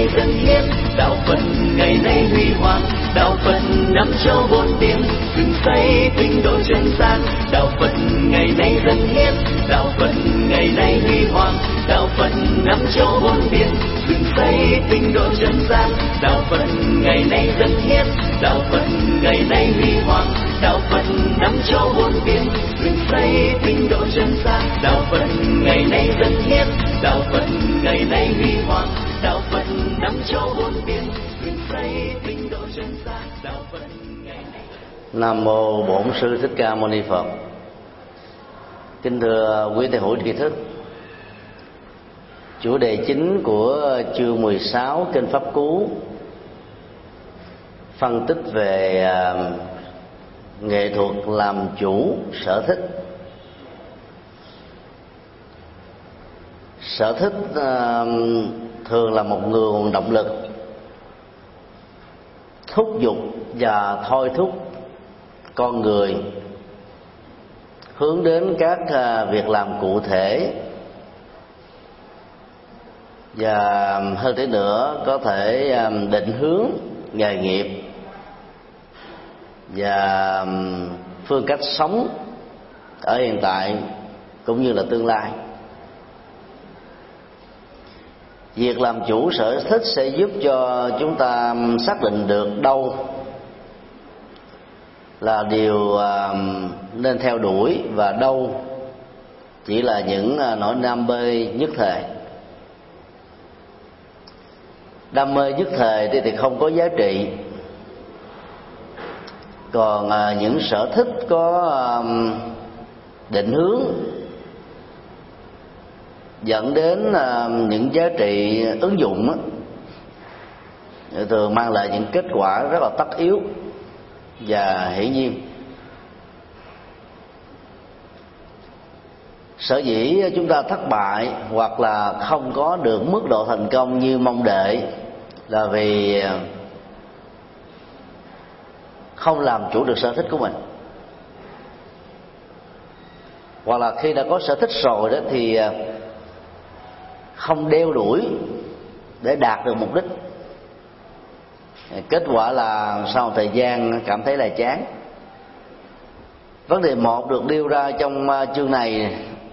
nay dân hiến, đạo Phật ngày nay huy hoàng, đạo Phật năm châu bốn biển, dựng xây tinh độ chân gian. Đạo Phật ngày nay dân hiến, đạo Phật ngày nay huy hoàng, đạo Phật năm châu bốn biển, dựng xây tinh độ chân gian. Đạo Phật ngày nay dân hiến, đạo Phật ngày nay huy hoàng, đạo Phật năm châu bốn biển, dựng xây tinh độ chân gian. Đạo Phật ngày nay dân hiến, đạo Phật ngày nay huy hoàng, đạo Phật năm châu bốn biển, dựng xây tinh độ chân gian. Đạo Phật ngày nay. Nam mô Bổn Sư Thích Ca Mâu Ni Phật. Kính thưa quý thầy hữu tri thức, chủ đề chính của chương 16 Kinh Pháp Cú phân tích về nghệ thuật làm chủ sở thích. Sở thích thường là một nguồn động lực thúc giục và thôi thúc con người hướng đến các việc làm cụ thể, và hơn thế nữa có thể định hướng nghề nghiệp và phương cách sống ở hiện tại cũng như là tương lai. Việc làm chủ sở thích sẽ giúp cho chúng ta xác định được đâu là điều nên theo đuổi và đâu chỉ là những nỗi đam mê nhất thời. Đam mê nhất thời thì không có giá trị, còn những sở thích có định hướng dẫn đến những giá trị ứng dụng thường mang lại những kết quả rất là tất yếu và hiển nhiên. Sở dĩ chúng ta thất bại hoặc là không có được mức độ thành công như mong đợi là vì không làm chủ được sở thích của mình, hoặc là khi đã có sở thích rồi đó thì không đeo đuổi để đạt được mục đích. Kết quả là sau thời gian cảm thấy là chán. Vấn đề một được nêu ra trong chương này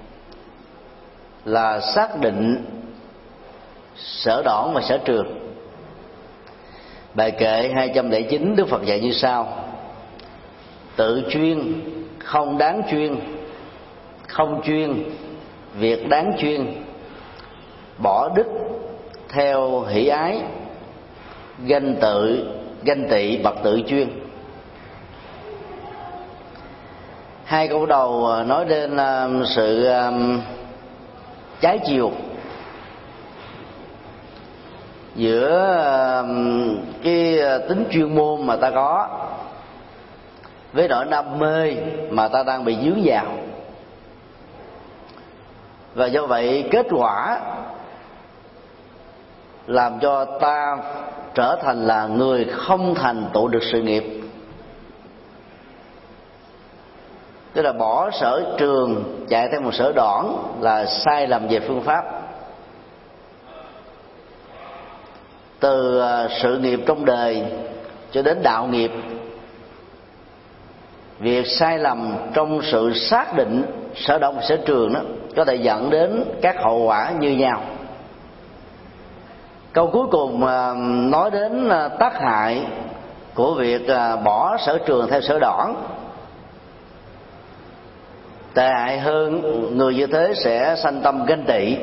là xác định sở đoản và sở trường. Bài kệ 209 Đức Phật dạy như sau: tự chuyên không đáng chuyên, không chuyên việc đáng chuyên, bỏ đức theo hỷ ái, ganh tị bậc tự chuyên. Hai câu đầu nói đến sự trái chiều giữa cái tính chuyên môn mà ta có với nỗi đam mê mà ta đang bị dướng vào, và do vậy kết quả làm cho ta trở thành là người không thành tựu được sự nghiệp. Tức là bỏ sở trường chạy theo một sở đoản là sai lầm về phương pháp. Từ sự nghiệp trong đời cho đến đạo nghiệp, việc sai lầm trong sự xác định sở đoản và sở trường đó có thể dẫn đến các hậu quả như nhau. Câu cuối cùng nói đến tác hại của việc bỏ sở trường theo sở đoản. Tệ hại hơn, người như thế sẽ sanh tâm ganh tị.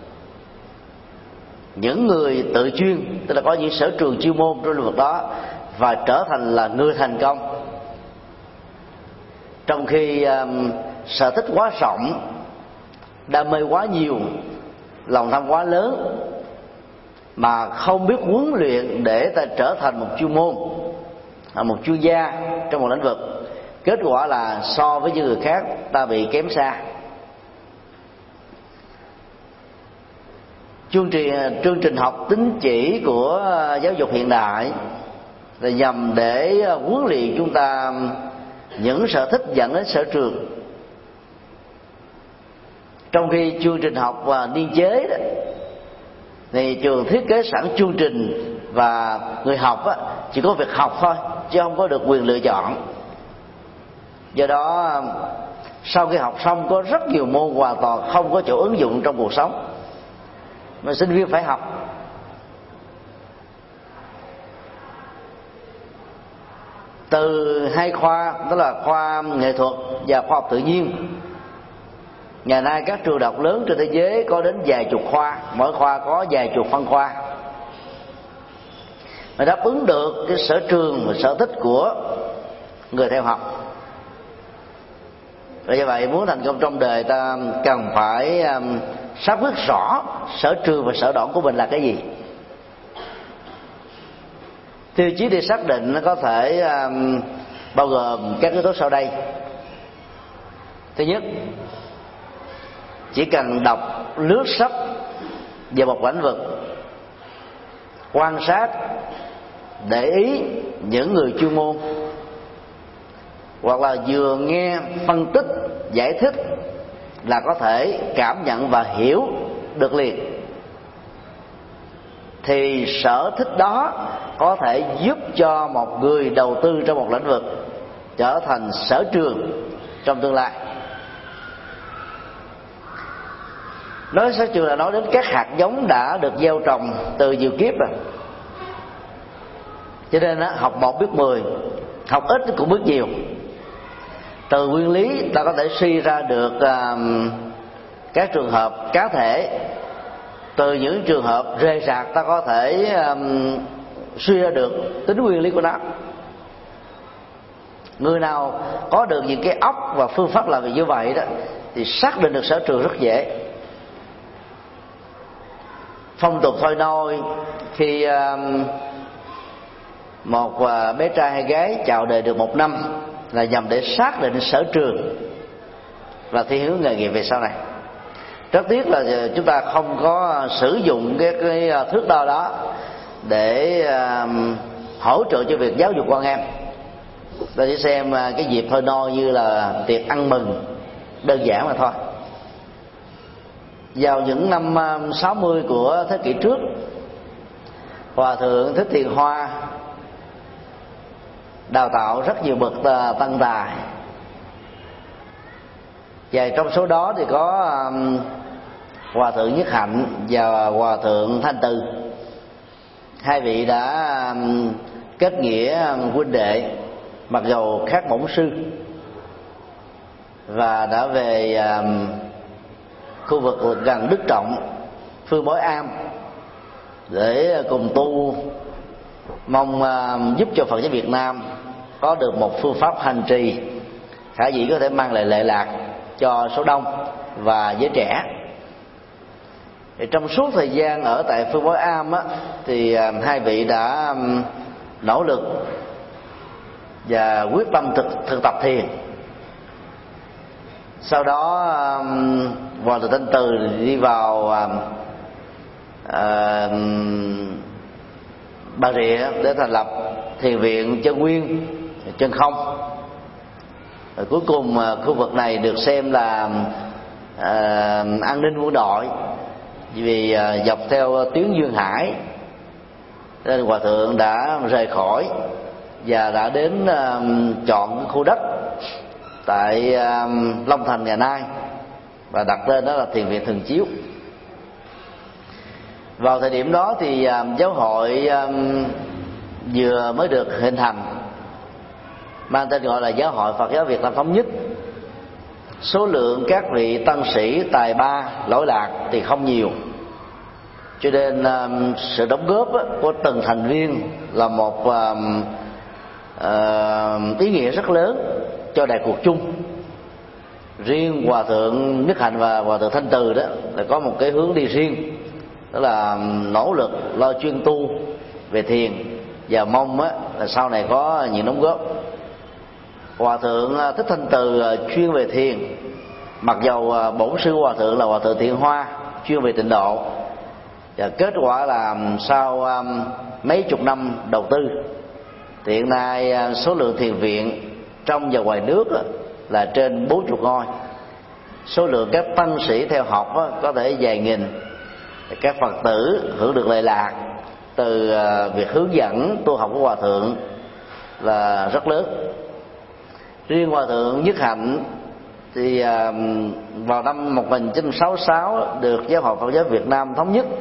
Những người tự chuyên, tức là có những sở trường chuyên môn trong lĩnh vực đó, và trở thành là người thành công, trong khi sở thích quá rộng, đam mê quá nhiều, lòng tham quá lớn, mà không biết huấn luyện để ta trở thành một chuyên môn, một chuyên gia trong một lĩnh vực. Kết quả là so với những người khác ta bị kém xa. Chương trình học tín chỉ của giáo dục hiện đại là nhằm để huấn luyện chúng ta những sở thích dẫn đến sở trường, trong khi chương trình học và niên chế đó thì trường thiết kế sẵn chương trình và người học chỉ có việc học thôi, chứ không có được quyền lựa chọn. Do đó sau khi học xong có rất nhiều môn hoàn toàn không có chỗ ứng dụng trong cuộc sống mà sinh viên phải học. Từ hai khoa, đó là khoa nghệ thuật và khoa học tự nhiên, ngày nay các trường đại học lớn trên thế giới có đến vài chục khoa, mỗi khoa có vài chục phân khoa, mà đáp ứng được cái sở trường và sở thích của người theo học. Và như vậy muốn thành công trong đời, ta cần phải xác quyết rõ sở trường và sở đoản của mình là cái gì. Tiêu chí để xác định nó có thể bao gồm các yếu tố sau đây. Thứ nhất, chỉ cần đọc lướt sách về một lĩnh vực, quan sát, để ý những người chuyên môn, hoặc là vừa nghe phân tích giải thích là có thể cảm nhận và hiểu được liền, thì sở thích đó có thể giúp cho một người đầu tư trong một lĩnh vực trở thành sở trường trong tương lai. Nói sở trường là nói đến các hạt giống đã được gieo trồng từ nhiều kiếp rồi. Cho nên học một biết 10, học ít cũng biết nhiều. Từ nguyên lý ta có thể suy ra được các trường hợp cá thể. Từ những trường hợp rời rạc ta có thể suy ra được tính nguyên lý của nó. Người nào có được những cái óc và phương pháp làm việc như vậy đó thì xác định được sở trường rất dễ. Phong tục thôi nôi khi một bé trai hay gái chào đời được 1 năm là nhằm để xác định sở trường và thiên hướng nghề nghiệp về sau này. Rất tiếc là chúng ta không có sử dụng cái thước đo đó để hỗ trợ cho việc giáo dục con em. Ta chỉ xem cái dịp thôi nôi như là tiệc ăn mừng đơn giản mà thôi. Vào những năm 60 của thế kỷ trước, Hòa thượng Thích Thiền Hoa đào tạo rất nhiều bậc tăng tài, và trong số đó thì có Hòa thượng Nhất Hạnh và Hòa thượng Thanh Từ. Hai vị đã kết nghĩa huynh đệ mặc dầu khác bổn sư, và đã về khu vực gần Đức Trọng, Phương Bối Am để cùng tu, mong giúp cho Phật giáo Việt Nam có được một phương pháp hành trì khả dĩ có thể mang lại lệ lạc cho số đông và giới trẻ. Thì trong suốt thời gian ở tại Phương Bối Am thì hai vị đã nỗ lực và quyết tâm thực tập thiền. Sau đó Hòa thượng Thanh Từ đi vào Bà Rịa để thành lập thiền viện Chân Nguyên, Chân Không. Rồi cuối cùng khu vực này được xem là an ninh quân đội, vì dọc theo tuyến Duyên Hải nên Hòa thượng đã rời khỏi và đã đến chọn khu đất tại Long Thành ngày nay và đặt tên đó là Thiền viện Thường Chiếu. Vào thời điểm đó thì giáo hội vừa mới được hình thành, mang tên gọi là Giáo hội Phật giáo Việt Nam Thống Nhất. Số lượng các vị tăng sĩ tài ba lỗi lạc thì không nhiều, cho nên sự đóng góp của từng thành viên là một ý nghĩa rất lớn cho đại cuộc chung. Riêng Hòa thượng Nhất Hạnh và Hòa thượng Thanh Từ đó là có một cái hướng đi riêng, đó là nỗ lực lo chuyên tu về thiền và mong là sau này có nhiều đóng góp. Hòa thượng Thích Thanh Từ chuyên về thiền, mặc dầu bổn sư Hòa thượng là Hòa thượng Thiện Hoa chuyên về tịnh độ, và kết quả là sau mấy chục năm đầu tư thì hiện nay số lượng thiền viện trong và ngoài nước là trên 40 ngôi. Số lượng các tăng sĩ theo học có thể vài nghìn, Các Phật tử hưởng được lệ lạc từ việc hướng dẫn tu học của Hòa thượng là rất lớn. Riêng Hòa thượng Nhất Hạnh thì vào năm 1966 được Giáo hội Phật giáo Việt Nam thống nhất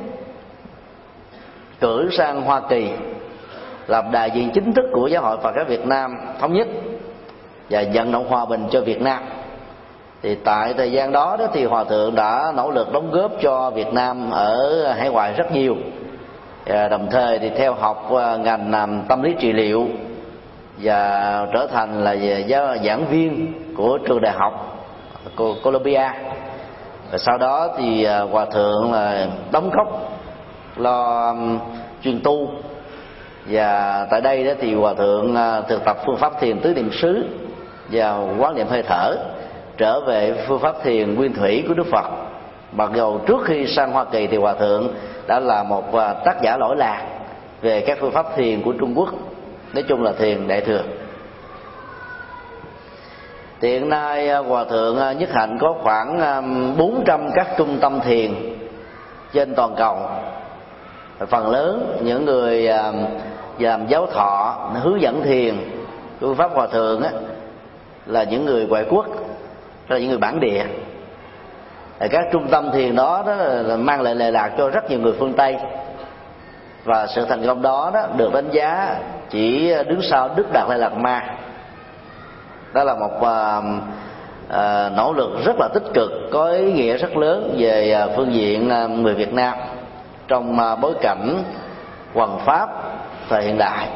cử sang Hoa Kỳ làm đại diện chính thức của Giáo hội Phật giáo Việt Nam thống nhất và vận động hòa bình cho Việt Nam. Thì tại thời gian đó thì Hòa thượng đã nỗ lực đóng góp cho Việt Nam ở hải ngoại rất nhiều, đồng thời thì theo học ngành tâm lý trị liệu và trở thành là giảng viên của trường đại học Columbia. Và sau đó thì Hòa thượng là đóng góp lo chuyên tu, và tại đây đó thì Hòa thượng thực tập phương pháp thiền tứ niệm xứ và quán niệm hơi thở, trở về phương pháp thiền nguyên thủy của Đức Phật. Mặc dù trước khi sang Hoa Kỳ thì Hòa thượng đã là một tác giả lỗi lạc về các phương pháp thiền của Trung Quốc, nói chung là thiền đại thừa. Hiện nay Hòa thượng Nhất Hạnh có khoảng 400 các trung tâm thiền trên toàn cầu. Phần lớn những người làm giáo thọ, hướng dẫn thiền phương pháp Hòa thượng là những người ngoại quốc, là những người bản địa. Các trung tâm thiền đó là mang lại lệ lạc cho rất nhiều người phương Tây, và sự thành công đó được đánh giá chỉ đứng sau Đức Đạt Lai Lạt Ma. Đó là một nỗ lực rất là tích cực, có ý nghĩa rất lớn về phương diện người Việt Nam trong bối cảnh hoằng pháp thời hiện đại.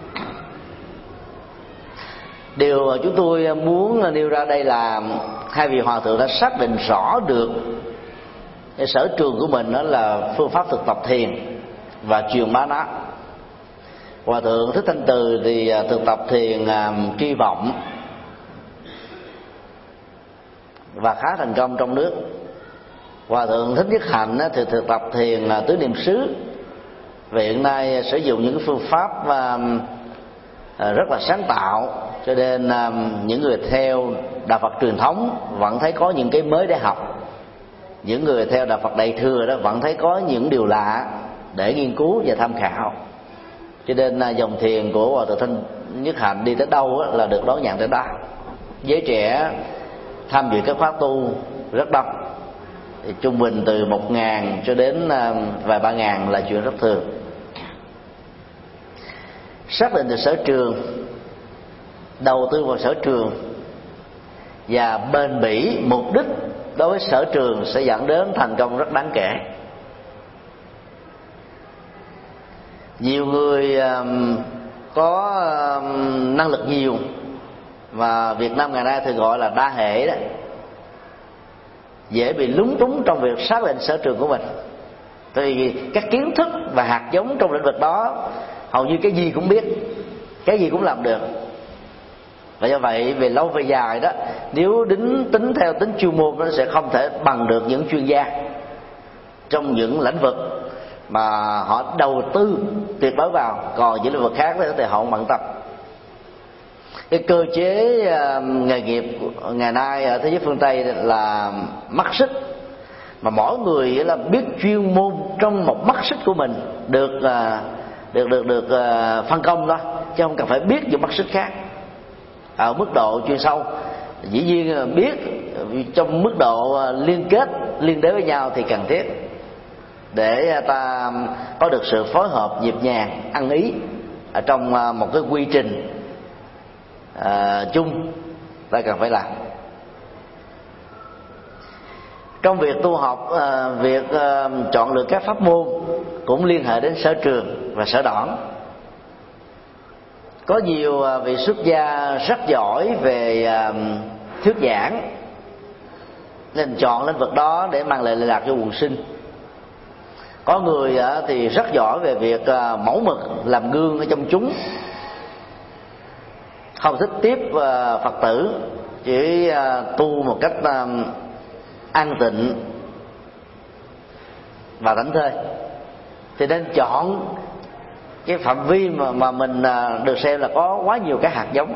Điều mà chúng tôi muốn nêu ra đây là hai vị hòa thượng đã xác định rõ được cái sở trường của mình, đó là phương pháp thực tập thiền và truyền bá nó. Hòa thượng Thích Thanh Từ thì thực tập thiền tri vọng và khá thành công trong nước. Hòa thượng Thích Nhất Hạnh thì thực tập thiền tứ niệm xứ, và hiện nay sử dụng những phương pháp rất là sáng tạo, cho nên những người theo đạo Phật truyền thống vẫn thấy có những cái mới để học, những người theo đạo Phật đại thừa đó vẫn thấy có những điều lạ để nghiên cứu và tham khảo. Cho nên dòng thiền của Hòa thượng Thích Nhất Hạnh đi tới đâu là được đón nhận tới đó. Giới trẻ tham dự các khóa tu rất đông, thì trung bình từ 1.000 cho đến vài 3.000 là chuyện rất thường. Xác định được sở trường, đầu tư vào sở trường và bền bỉ mục đích đối với sở trường sẽ dẫn đến thành công rất đáng kể. Nhiều người có năng lực nhiều mà Việt Nam ngày nay thường gọi là đa hệ đó, dễ bị lúng túng trong việc xác định sở trường của mình. Tại vì các kiến thức và hạt giống trong lĩnh vực đó hầu như cái gì cũng biết, cái gì cũng làm được. Và do vậy về lâu về dài đó, nếu tính theo tính chuyên môn, nó sẽ không thể bằng được những chuyên gia trong những lĩnh vực mà họ đầu tư tuyệt đối vào. Còn những lĩnh vực khác thì họ không bận tâm. Cái cơ chế nghề nghiệp ngày nay ở thế giới phương Tây là mắt xích, mà mỗi người là biết chuyên môn trong một mắt xích của mình được phân công đó, chứ không cần phải biết những mắt xích khác. Ở mức độ chuyên sâu dĩ nhiên biết, trong mức độ liên kết liên đới với nhau thì cần thiết để ta có được sự phối hợp nhịp nhàng, ăn ý ở trong một cái quy trình chung ta cần phải làm. Trong việc tu học, việc chọn lựa các pháp môn cũng liên hệ đến sở trường và sở đoản. Có nhiều vị xuất gia rất giỏi về thuyết giảng, nên chọn lĩnh vực đó để mang lại lệ lạc cho quần sinh. Có người thì rất giỏi về việc mẫu mực, làm gương ở trong chúng, không thích tiếp Phật tử, chỉ tu một cách an tịnh và thảnh thơi. Thì nên chọn cái phạm vi mà mình được xem là có quá nhiều cái hạt giống.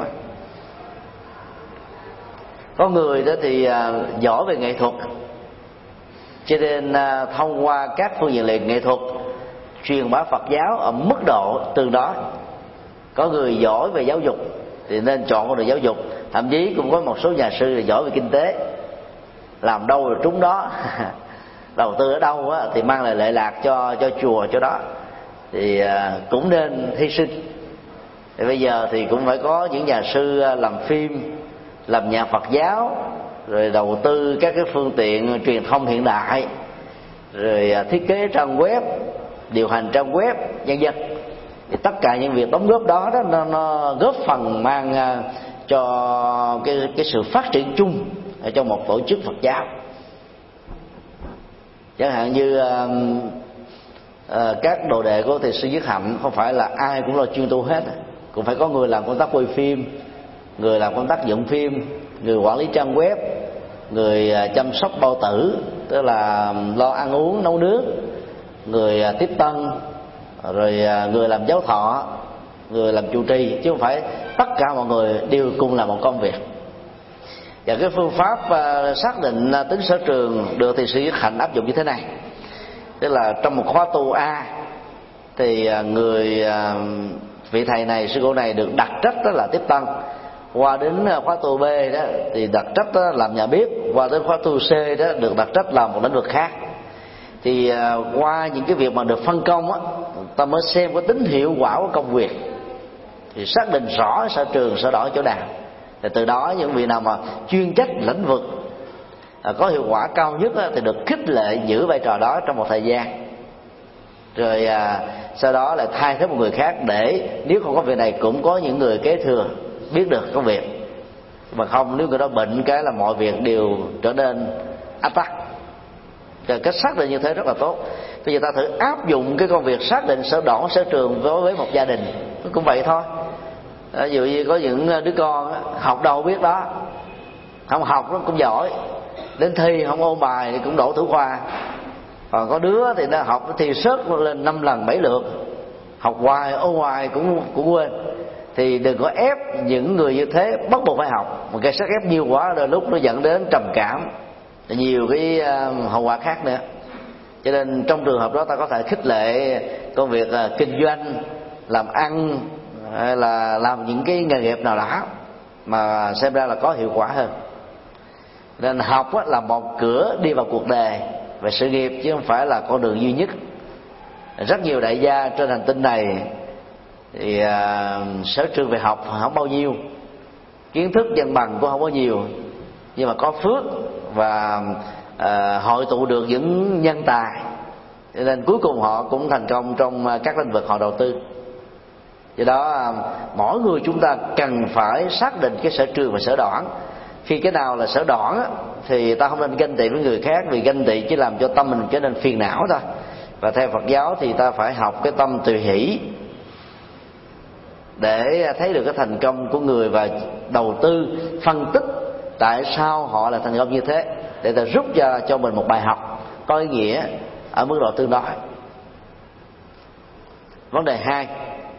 Có người đó thì giỏi về nghệ thuật, Cho nên thông qua các phương diện nghệ thuật truyền bá Phật giáo ở mức độ tương đối. Có người giỏi về giáo dục thì nên chọn con đường giáo dục, thậm chí cũng có một số nhà sư là giỏi về kinh tế, làm đâu rồi trúng đó. Đầu tư ở đâu á, thì mang lại lệ lạc cho chùa cho đó, thì cũng nên hy sinh. Thì bây giờ thì cũng phải có những nhà sư làm phim, làm nhạc Phật giáo, rồi đầu tư các cái phương tiện truyền thông hiện đại, rồi thiết kế trang web, điều hành trang web, vân vân. Thì tất cả những việc đóng góp đó, nó góp phần mang cho cái sự phát triển chung ở trong một tổ chức Phật giáo. Chẳng hạn như các đồ đệ của Thầy Sư Nhất Hạnh, không phải là ai cũng là chuyên tu hết, cũng phải có người làm công tác quay phim, người làm công tác dựng phim, người quản lý trang web, người chăm sóc bao tử, tức là lo ăn uống nấu nướng, người tiếp tân, rồi người làm giáo thọ, người làm trụ trì, chứ không phải tất cả mọi người đều cùng làm một công việc. Và cái phương pháp xác định tính sở trường được Thầy Sư Nhất Hạnh áp dụng như thế này. Tức là trong một khóa tu A thì vị thầy này, sư cô này được đặt trách đó là tiếp tân. Qua đến khóa tu B đó thì đặt trách đó làm nhà bếp. Qua đến khóa tu C đó được đặt trách làm một lĩnh vực khác. Thì qua những cái việc mà được phân công á, ta mới xem có tính hiệu quả của công việc, thì xác định rõ sở trường sở đoản chỗ nào. Thì từ đó những vị nào mà chuyên trách lĩnh vực có hiệu quả cao nhất á, thì được khích lệ giữ vai trò đó trong một thời gian, rồi sau đó lại thay thế một người khác, để nếu không có việc này cũng có những người kế thừa biết được công việc. Mà không, nếu người đó bệnh cái là mọi việc đều trở nên ách tắc. Cách xác định như thế rất là tốt. Bây giờ ta thử áp dụng cái công việc xác định sở đoản sở trường với một gia đình cũng vậy thôi. Ví dụ như có những đứa con học đâu biết đó, không học nó cũng giỏi, đến thi không ôn bài thì cũng đổ thủ khoa. Còn có đứa thì nó học thì sớt lên 5 lần 7 lượt, học hoài ôn hoài cũng quên. Thì đừng có ép những người như thế bắt buộc phải học. Một cái sức ép nhiều quá rồi lúc nó dẫn đến trầm cảm, nhiều cái hậu quả khác nữa. Cho nên trong trường hợp đó ta có thể khích lệ công việc kinh doanh, làm ăn, hay là làm những cái nghề nghiệp nào đó mà xem ra là có hiệu quả hơn. Nên học là một cửa đi vào cuộc đời về sự nghiệp, chứ không phải là con đường duy nhất. Rất nhiều đại gia trên hành tinh này thì sở trường về học không bao nhiêu, kiến thức văn bằng cũng không có nhiều, nhưng mà có phước và hội tụ được những nhân tài, cho nên cuối cùng họ cũng thành công trong các lĩnh vực họ đầu tư. Do đó mỗi người chúng ta cần phải xác định cái sở trường và sở đoản. Khi cái nào là sở đoản thì ta không nên ganh tị với người khác, vì ganh tị chỉ làm cho tâm mình trở nên phiền não thôi. Và theo Phật giáo thì ta phải học cái tâm tùy hỷ để thấy được cái thành công của người, và đầu tư phân tích tại sao họ là thành công như thế, để ta rút ra cho mình một bài học có ý nghĩa ở mức độ tương đối. Vấn đề 2,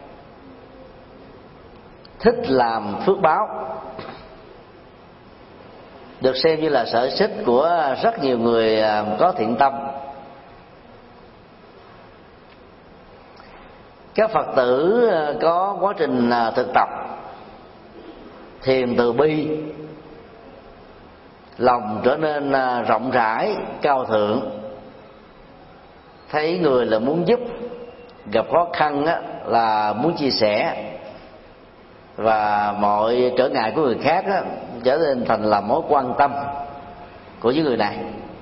thích làm phước báo được xem như là sở thích của rất nhiều người có thiện tâm. Các Phật tử có quá trình thực tập thiền từ bi, lòng trở nên rộng rãi, cao thượng, thấy người là muốn giúp, gặp khó khăn là muốn chia sẻ, và mọi trở ngại của người khác trở nên thành là mối quan tâm của những người này.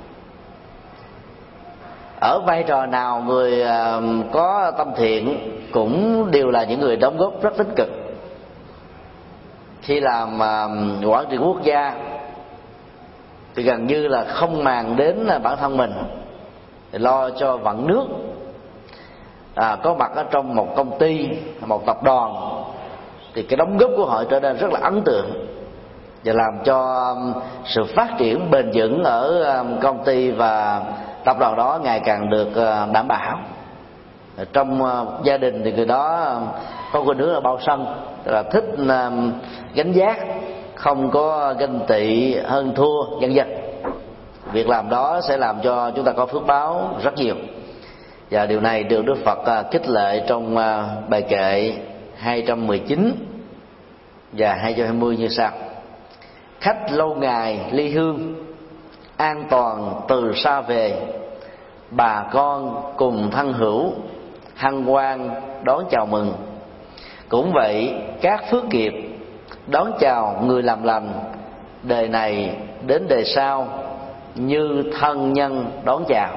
Ở vai trò nào người có tâm thiện cũng đều là những người đóng góp rất tích cực. Khi làm quản trị quốc gia thì gần như là không màng đến bản thân mình, thì lo cho vận nước, có mặt ở trong một công ty, một tập đoàn, thì cái đóng góp của họ trở nên rất là ấn tượng, và làm cho sự phát triển bền vững ở công ty và tập đoàn đó ngày càng được đảm bảo. Trong gia đình thì người đó có khuynh hướng là bao sân, tức là thích gánh vác, không có ganh tị hơn thua vân vân. việc làm đó sẽ làm cho chúng ta có phước báo rất nhiều. Và điều này được Đức Phật khích lệ trong bài kệ 219 và 220 như sau: khách lâu ngày ly hương, an toàn từ xa về, bà con cùng thân hữu, hân hoan đón chào mừng. Cũng vậy các phước nghiệp đón chào người làm lành, đời này đến đời sau như thân nhân đón chào.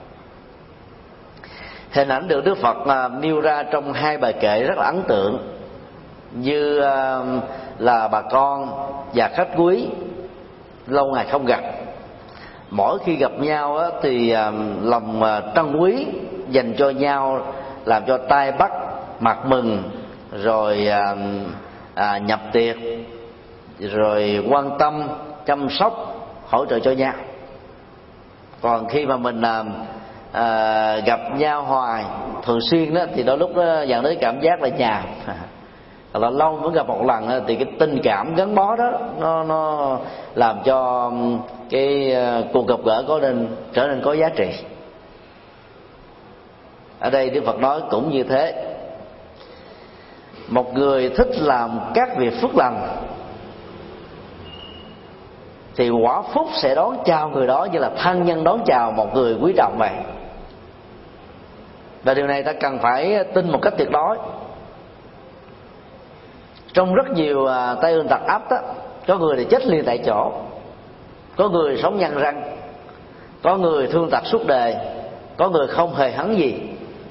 Hình ảnh được Đức Phật nêu ra trong hai bài kệ rất là ấn tượng, như là bà con và khách quý lâu ngày không gặp. Mỗi khi gặp nhau thì lòng trân quý dành cho nhau làm cho tai bắt mặt mừng, rồi nhập tiệc, rồi quan tâm chăm sóc hỗ trợ cho nhau. Còn khi mà mình gặp nhau hoài thường xuyên đó, thì đôi lúc nó dẫn đến cảm giác là nhàm. Là lâu mới gặp một lần thì cái tình cảm gắn bó đó nó làm cho cái cuộc gặp gỡ trở nên có giá trị. Ở đây Đức Phật nói cũng như thế. Một người thích làm các việc phước lành thì quả phúc sẽ đón chào người đó như là thân nhân đón chào một người quý trọng vậy. Và điều này ta cần phải tin một cách tuyệt đối. Trong rất nhiều tai ương tật ấp đó, có người thì chết liền tại chỗ, có người sống nhăn răng, có người thương tật suốt đời, có người không hề hấn gì,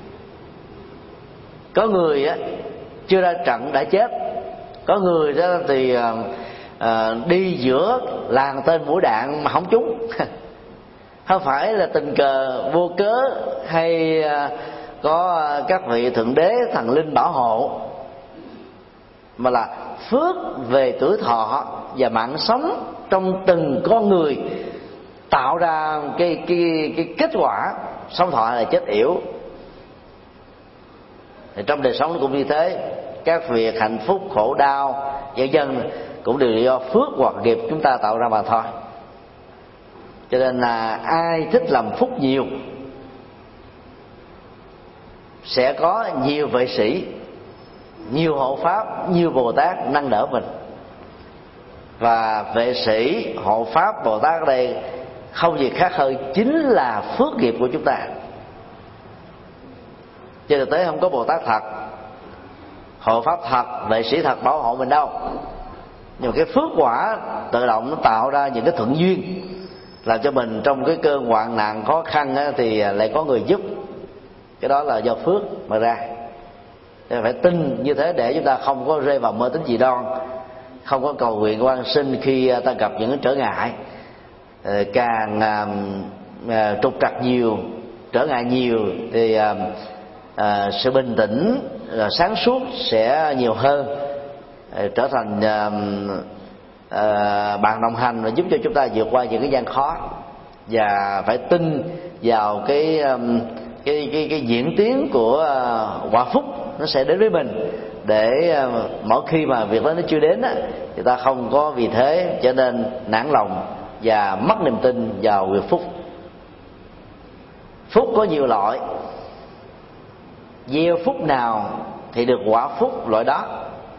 có người chưa ra trận đã chết, có người đó thì đi giữa làng tên mũi đạn mà không trúng. Không phải là tình cờ vô cớ hay có các vị thượng đế thần linh bảo hộ, mà là phước về tuổi thọ và mạng sống trong từng con người tạo ra cái kết quả sống thọ là chết yểu. Thì trong đời sống nó cũng như thế, các việc hạnh phúc khổ đau vân vân cũng đều do phước hoặc nghiệp chúng ta tạo ra mà thôi. Cho nên là ai thích làm phúc nhiều sẽ có nhiều vệ sĩ, nhiều hộ pháp, nhiều Bồ Tát nâng đỡ mình. Và vệ sĩ, hộ pháp, Bồ Tát ở đây không gì khác hơn chính là phước nghiệp của chúng ta. Trên thực tế không có Bồ Tát thật, hộ pháp thật, vệ sĩ thật bảo hộ mình đâu. Nhưng mà cái phước quả tự động nó tạo ra những cái thuận duyên, làm cho mình trong cái cơn hoạn nạn khó khăn thì lại có người giúp. Cái đó là do phước mà ra. Nên phải tin như thế để chúng ta không có rơi vào mê tín dị đoan, không có cầu nguyện quan sinh khi ta gặp những trở ngại. Càng trục trặc nhiều, trở ngại nhiều thì sự bình tĩnh, sáng suốt sẽ nhiều hơn, trở thành bạn đồng hành và giúp cho chúng ta vượt qua những cái gian khó. Và phải tin vào cái diễn tiến của quả phúc nó sẽ đến với mình, để mỗi khi mà việc đó nó chưa đến thì ta không có vì thế trở nên nản lòng và mất niềm tin vào việc phúc. Phúc có nhiều loại, gieo phúc nào thì được quả phúc loại đó.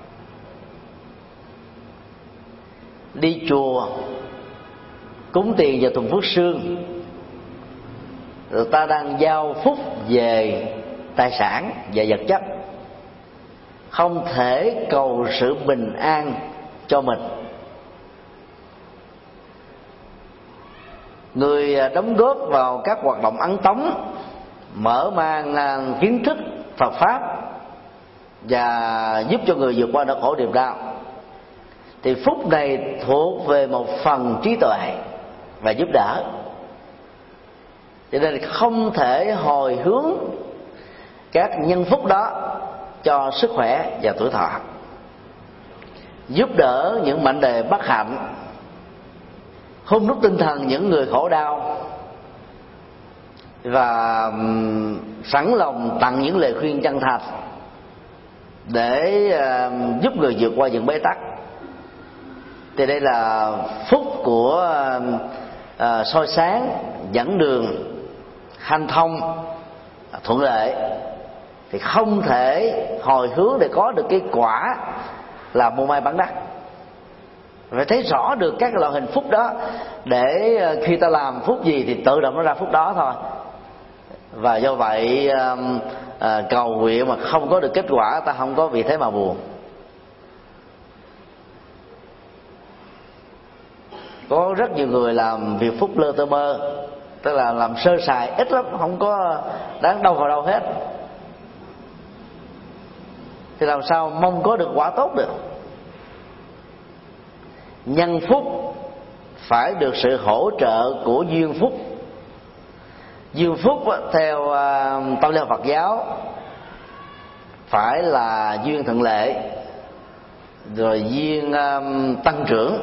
Đi chùa cúng tiền vào tuần phước sương, rồi ta đang giao phúc về tài sản và vật chất, không thể cầu sự bình an cho mình. Người đóng góp vào các hoạt động ấn tống, mở mang kiến thức Phật pháp và giúp cho người vượt qua nỗi khổ niềm đau, thì phúc này thuộc về một phần trí tuệ và giúp đỡ. Cho nên không thể hồi hướng các nhân phúc đó cho sức khỏe và tuổi thọ, giúp đỡ những mệnh đề bất hạnh, hung đúc tinh thần những người khổ đau, và sẵn lòng tặng những lời khuyên chân thành để giúp người vượt qua những bế tắc. Thì đây là phúc của soi sáng, dẫn đường, hanh thông, thuận lợi, thì không thể hồi hướng để có được cái quả là mua may bán đắt. Phải thấy rõ được các loại hình phúc đó, để khi ta làm phúc gì thì tự động nó ra phúc đó thôi. Và do vậy cầu nguyện mà không có được kết quả, ta không có vì thế mà buồn. Có rất nhiều người làm việc phúc lơ tơ mơ, tức là làm sơ sài ít lắm, không có đáng đâu vào đâu hết, thì làm sao mong có được quả tốt được. Nhân phúc phải được sự hỗ trợ của duyên phúc. Duyên phúc theo tâm lý Phật giáo phải là duyên thuận lệ, rồi duyên tăng trưởng.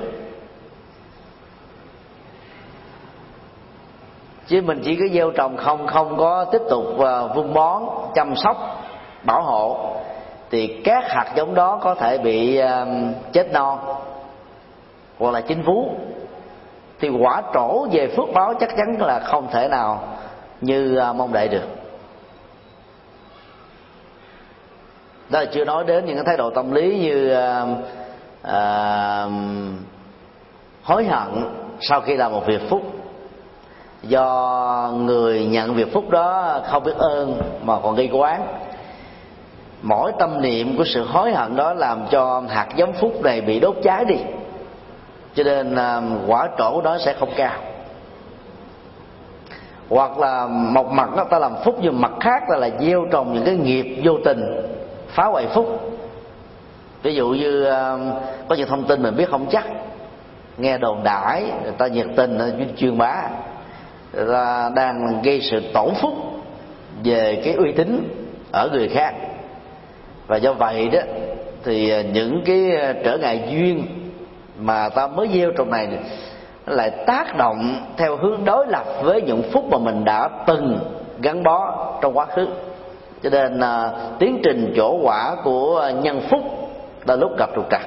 Chứ mình chỉ có gieo trồng không có tiếp tục vun bón, chăm sóc, bảo hộ, thì các hạt giống đó có thể bị chết non hoặc là chín vú, thì quả trổ về phước báo chắc chắn là không thể nào như mong đợi được. Đó là chưa nói đến những cái thái độ tâm lý như hối hận sau khi làm một việc phúc, do người nhận việc phúc đó không biết ơn mà còn gây oán. Mỗi tâm niệm của sự hối hận đó làm cho hạt giống phúc này bị đốt cháy đi, cho nên quả trổ đó sẽ không cao. Hoặc là một mặt đó ta làm phúc, nhưng mặt khác là gieo trồng những cái nghiệp vô tình phá hoại phúc. Ví dụ như có những thông tin mình biết không chắc, nghe đồn đãi, người ta nhiệt tình truyền bá, người ta đang gây sự tổn phúc về cái uy tín ở người khác. Và do vậy đó thì những cái trở ngại duyên mà ta mới gieo trồng này lại tác động theo hướng đối lập với những phúc mà mình đã từng gắn bó trong quá khứ. Cho nên tiến trình trổ quả của nhân phúc là lúc gặp trục trặc.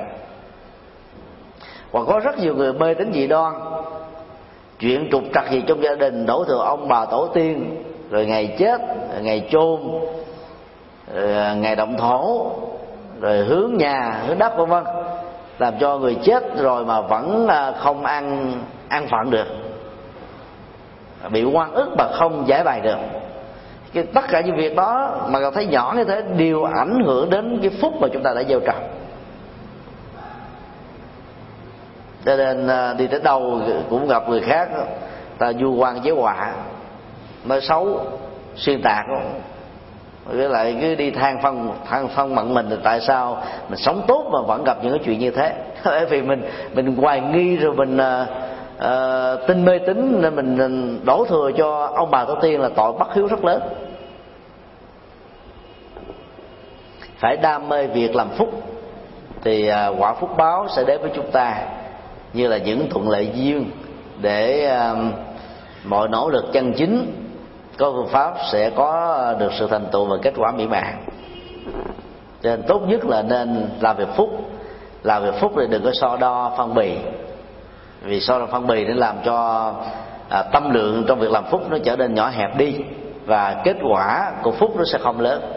Và có rất nhiều người mê tín dị đoan, chuyện trục trặc gì trong gia đình, đổ thừa ông bà tổ tiên, rồi ngày chết, rồi ngày chôn, rồi ngày động thổ, rồi hướng nhà, hướng đất vân vân, làm cho người chết rồi mà vẫn không ăn phận được, bị oan ức mà không giải bày được. Tất cả những việc đó mà thấy nhỏ như thế đều ảnh hưởng đến cái phúc mà chúng ta đã gieo trồng. Cho nên đi tới đâu cũng gặp người khác ta vu oan chế họa, nói xấu, xuyên tạc, với lại cứ đi than phân mặn mình, tại sao mình sống tốt mà vẫn gặp những cái chuyện như thế. Bởi vì mình hoài nghi, rồi mình tin mê tín, nên mình đổ thừa cho ông bà tổ tiên là tội bất hiếu rất lớn. Phải đam mê việc làm phúc thì quả phúc báo sẽ đến với chúng ta như là những thuận lợi duyên, để mọi nỗ lực chân chính có phương pháp sẽ có được sự thành tựu và kết quả mỹ mãn. Cho nên tốt nhất là nên làm việc phúc. Làm việc phúc thì đừng có so đo phân bì, vì so đo phân bì để làm cho tâm lượng trong việc làm phúc nó trở nên nhỏ hẹp đi, và kết quả của phúc nó sẽ không lớn.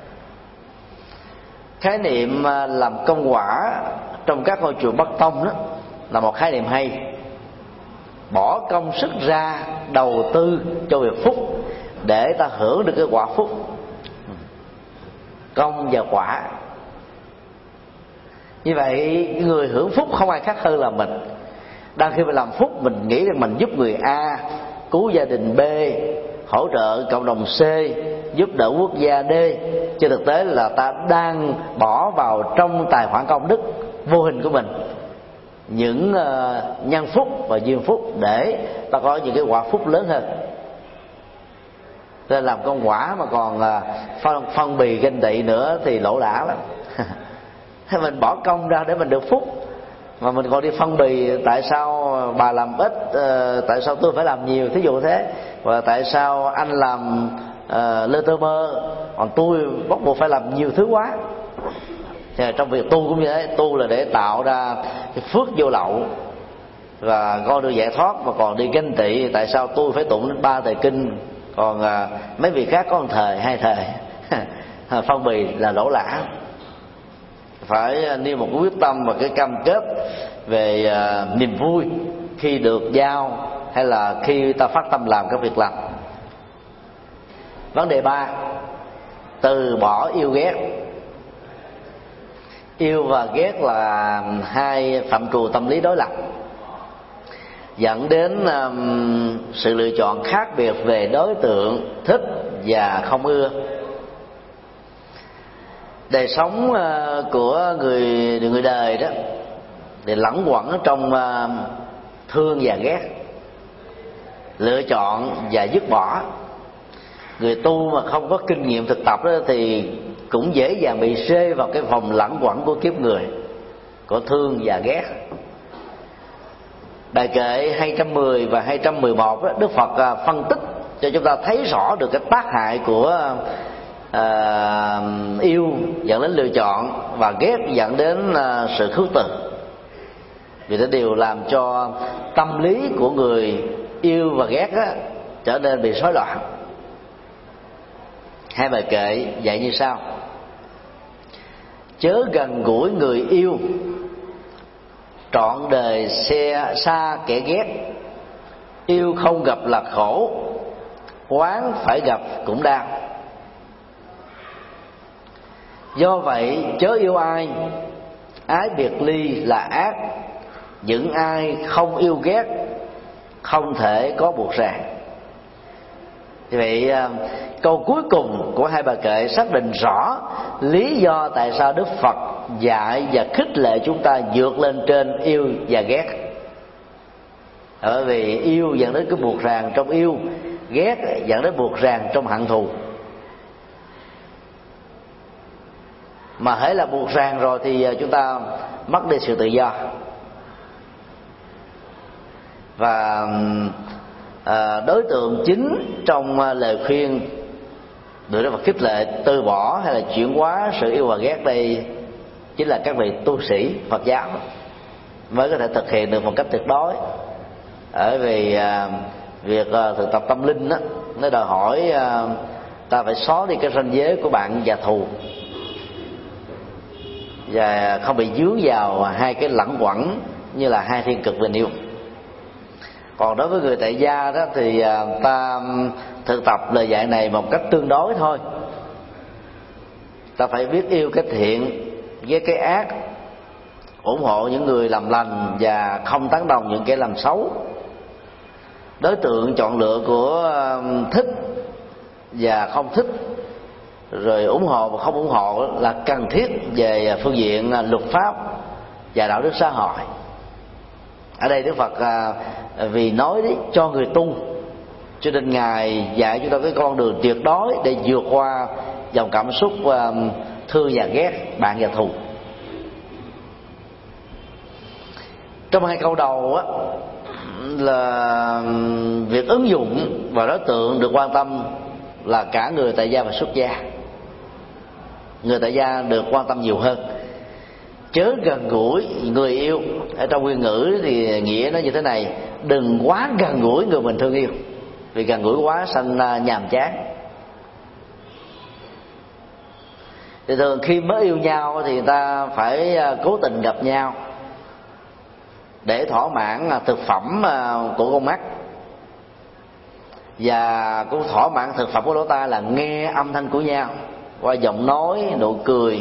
Khái niệm làm công quả trong các ngôi chùa Bắc Tông đó là một khái niệm hay. Bỏ công sức ra đầu tư cho việc phúc để ta hưởng được cái quả phúc. Công và quả. Như vậy người hưởng phúc không ai khác hơn là mình. Đang khi mình làm phúc, mình nghĩ rằng mình giúp người A, cứu gia đình B, hỗ trợ cộng đồng C, giúp đỡ quốc gia D. Trên thực tế là ta đang bỏ vào trong tài khoản công đức vô hình của mình những nhân phúc và duyên phúc để ta có những cái quả phúc lớn hơn. Nên làm công quả mà còn phân bì ganh tị nữa thì lỗ lã lắm. Mình bỏ công ra để mình được phúc, mà mình còn đi phân bì tại sao bà làm ít, tại sao tôi phải làm nhiều, thí dụ thế, và tại sao anh làm lơ tơ mơ, còn tôi bắt buộc phải làm nhiều thứ quá. Thì trong việc tu cũng như thế, tu là để tạo ra cái phước vô lậu, và con được giải thoát mà còn đi ganh tị tại sao tôi phải tụng đến 3 thời kinh, còn mấy vị khác có 1 thời 2 thời phân bì là lỗ lã. Phải nêu một cái quyết tâm và cái cam kết về niềm vui khi được giao hay là khi ta phát tâm làm các việc lành. Vấn đề 3, từ bỏ yêu ghét. Yêu và ghét là hai phạm trù tâm lý đối lập, dẫn đến sự lựa chọn khác biệt về đối tượng thích và không ưa. Đời sống của người đời đó thì lẫn quẩn trong thương và ghét, lựa chọn và dứt bỏ. Người tu mà không có kinh nghiệm thực tập đó thì cũng dễ dàng bị rơi vào cái vòng lẫn quẩn của kiếp người, của thương và ghét. Bài kệ 210 và 211 đó, Đức Phật phân tích cho chúng ta thấy rõ được cái tác hại của yêu dẫn đến lựa chọn và ghét dẫn đến sự khước từ, vì nó đều làm cho tâm lý của người yêu và ghét đó, trở nên bị rối loạn. Hai bài kệ dạy như sau: chớ gần gũi người yêu, trọn đời xa kẻ ghét. Yêu không gặp là khổ, oán phải gặp cũng đau. Do vậy chớ yêu ai, ái biệt ly là ác. Những ai không yêu ghét không thể có buộc ràng. Vì vậy câu cuối cùng của hai bài kệ xác định rõ lý do tại sao Đức Phật dạy và khích lệ chúng ta vượt lên trên yêu và ghét. Bởi vì yêu dẫn đến cái buộc ràng trong yêu, ghét dẫn đến buộc ràng trong hận thù. Mà hễ là buộc ràng rồi thì chúng ta mất đi sự tự do. Và đối tượng chính trong lời khuyên được Đức Phật khích lệ từ bỏ hay là chuyển hóa sự yêu và ghét đây chính là các vị tu sĩ Phật giáo mới có thể thực hiện được một cách tuyệt đối. Bởi vì việc thực tập tâm linh đó, nó đòi hỏi ta phải xóa đi cái ranh giới của bạn và thù, và không bị dướng vào hai cái lẫn quẩn như là hai thiên cực tình yêu. Còn đối với người tại gia đó thì ta thực tập lời dạy này một cách tương đối thôi. Ta phải biết yêu cái thiện với cái ác, ủng hộ những người làm lành và không tán đồng những kẻ làm xấu. Đối tượng chọn lựa của thích và không thích, rồi ủng hộ và không ủng hộ là cần thiết về phương diện luật pháp và đạo đức xã hội. Ở đây Đức Phật vì nói đấy cho người tu, cho nên Ngài dạy chúng ta cái con đường tuyệt đối để vượt qua dòng cảm xúc thương và ghét, bạn và thù. Trong hai câu đầu á, là việc ứng dụng và đối tượng được quan tâm là cả người tại gia và xuất gia. Người tại gia được quan tâm nhiều hơn. Chớ gần gũi người yêu, ở trong nguyên ngữ thì nghĩa nó như thế này: đừng quá gần gũi người mình thương yêu, vì gần gũi quá sanh nhàm chán. Thì thường khi mới yêu nhau thì người ta phải cố tình gặp nhau để thỏa mãn thực phẩm của con mắt, và cũng thỏa mãn thực phẩm của lỗ tai là nghe âm thanh của nhau qua giọng nói, nụ cười,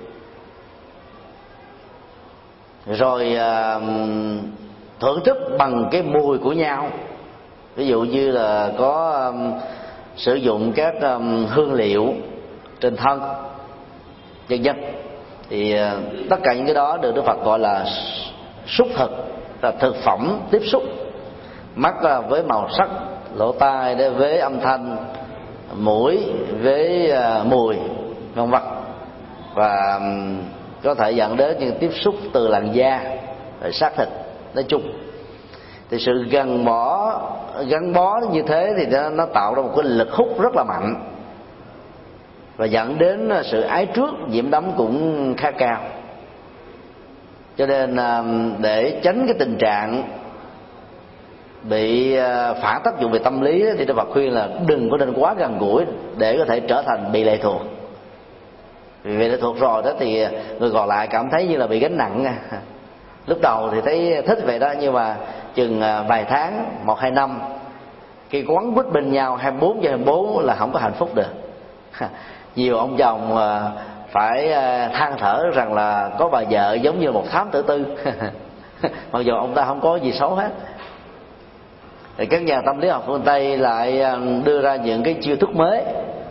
rồi thưởng thức bằng cái mùi của nhau. Ví dụ như là có sử dụng các hương liệu trên thân vân vân, thì tất cả những cái đó được Đức Phật gọi là xúc thực, là thực phẩm tiếp xúc. Mắt với màu sắc, lỗ tai với âm thanh, mũi với mùi, vân vân, và có thể dẫn đến những tiếp xúc từ làn da và xác thịt nói chung. Thì sự gắn bó như thế thì nó tạo ra một cái lực hút rất là mạnh, và dẫn đến sự ái trước nhiễm đắm cũng khá cao. Cho nên để tránh cái tình trạng bị phản tác dụng về tâm lý thì Đức Phật khuyên là đừng có nên quá gần gũi để có thể trở thành bị lệ thuộc. Vì lệ thuộc rồi đó thì người còn lại cảm thấy như là bị gánh nặng nha. Lúc đầu thì thấy thích vậy đó, nhưng mà chừng vài tháng, 1-2 năm, khi quấn quýt bên nhau 24/24 là không có hạnh phúc được. Nhiều ông chồng phải than thở rằng là có bà vợ giống như một thám tử tư. Mặc dù ông ta không có gì xấu hết. Thì các nhà tâm lý học phương Tây lại đưa ra những cái chiêu thức mới.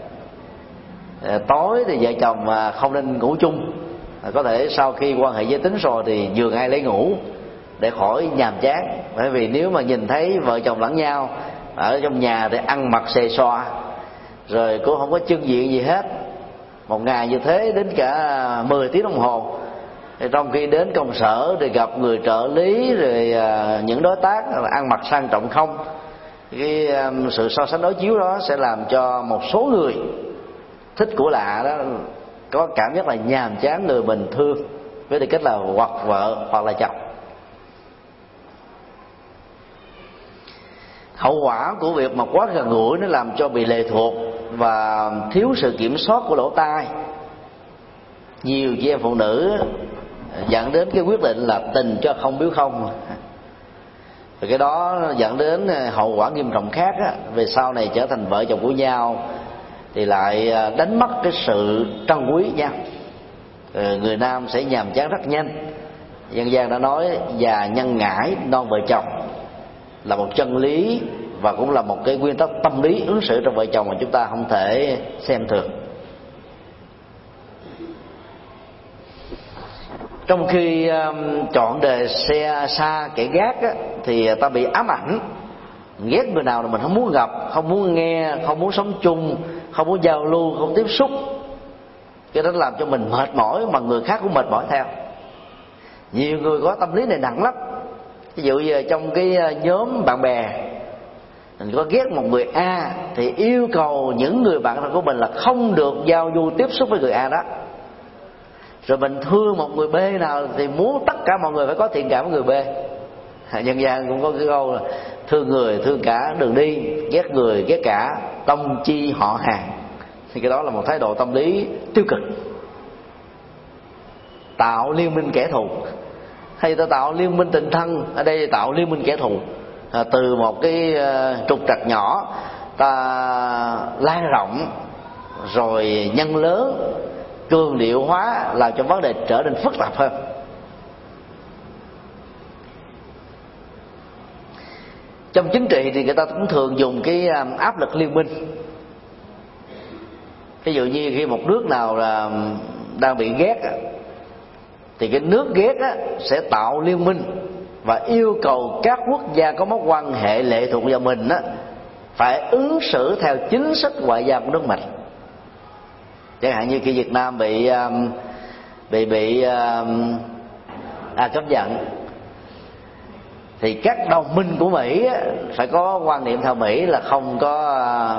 Tối thì vợ chồng không nên ngủ chung, có thể sau khi quan hệ giới tính rồi thì giường ai lấy ngủ để khỏi nhàm chán. Bởi vì nếu mà nhìn thấy vợ chồng lẫn nhau ở trong nhà thì ăn mặc xề xoa, rồi cũng không có trưng diện gì hết, một ngày như thế đến cả 10 tiếng đồng hồ. Trong khi đến công sở thì gặp người trợ lý, rồi những đối tác ăn mặc sang trọng không. Cái sự so sánh đối chiếu đó sẽ làm cho một số người thích của lạ đó có cảm giác là nhàm chán người bình thường, với tư cách là hoặc vợ hoặc là chồng. Hậu quả của việc mà quá gần gũi nó làm cho bị lệ thuộc và thiếu sự kiểm soát của lỗ tai. Nhiều chị em phụ nữ dẫn đến cái quyết định là tình cho không biếu không. Và cái đó dẫn đến hậu quả nghiêm trọng khác á, về sau này trở thành vợ chồng của nhau thì lại đánh mất cái sự trân quý nhau. Người nam sẽ nhàm chán rất nhanh. Dân gian đã nói già nhân ngãi non vợ chồng là một chân lý, và cũng là một cái nguyên tắc tâm lý ứng xử trong vợ chồng mà chúng ta không thể xem thường. Trong khi chọn đề xe xa kẻ gác á, thì ta bị ám ảnh, ghét người nào là mình không muốn gặp, không muốn nghe, không muốn sống chung, không muốn giao lưu, không tiếp xúc. Cái đó làm cho mình mệt mỏi, mà người khác cũng mệt mỏi theo. Nhiều người có tâm lý này nặng lắm. Ví dụ như trong cái nhóm bạn bè, mình có ghét một người A thì yêu cầu những người bạn của mình là không được giao du tiếp xúc với người A đó. Rồi mình thương một người B nào thì muốn tất cả mọi người phải có thiện cảm với người B. Nhân gian cũng có cái câu là thương người thương cả đường đi, ghét người ghét cả tông chi họ hàng. Thì cái đó là một thái độ tâm lý tiêu cực. Tạo liên minh kẻ thù, hay ta tạo liên minh tình thân, ở đây tạo liên minh kẻ thù. Từ một cái trục trặc nhỏ ta lan rộng rồi nhân lớn, cường điệu hóa, làm cho vấn đề trở nên phức tạp hơn. Trong chính trị thì người ta cũng thường dùng cái áp lực liên minh. Ví dụ như khi một nước nào là đang bị ghét thì cái nước ghét sẽ tạo liên minh và yêu cầu các quốc gia có mối quan hệ lệ thuộc vào mình phải ứng xử theo chính sách ngoại giao của nước mình. Chẳng hạn như khi Việt Nam bị cấm vận thì các đồng minh của Mỹ phải có quan niệm theo Mỹ là không có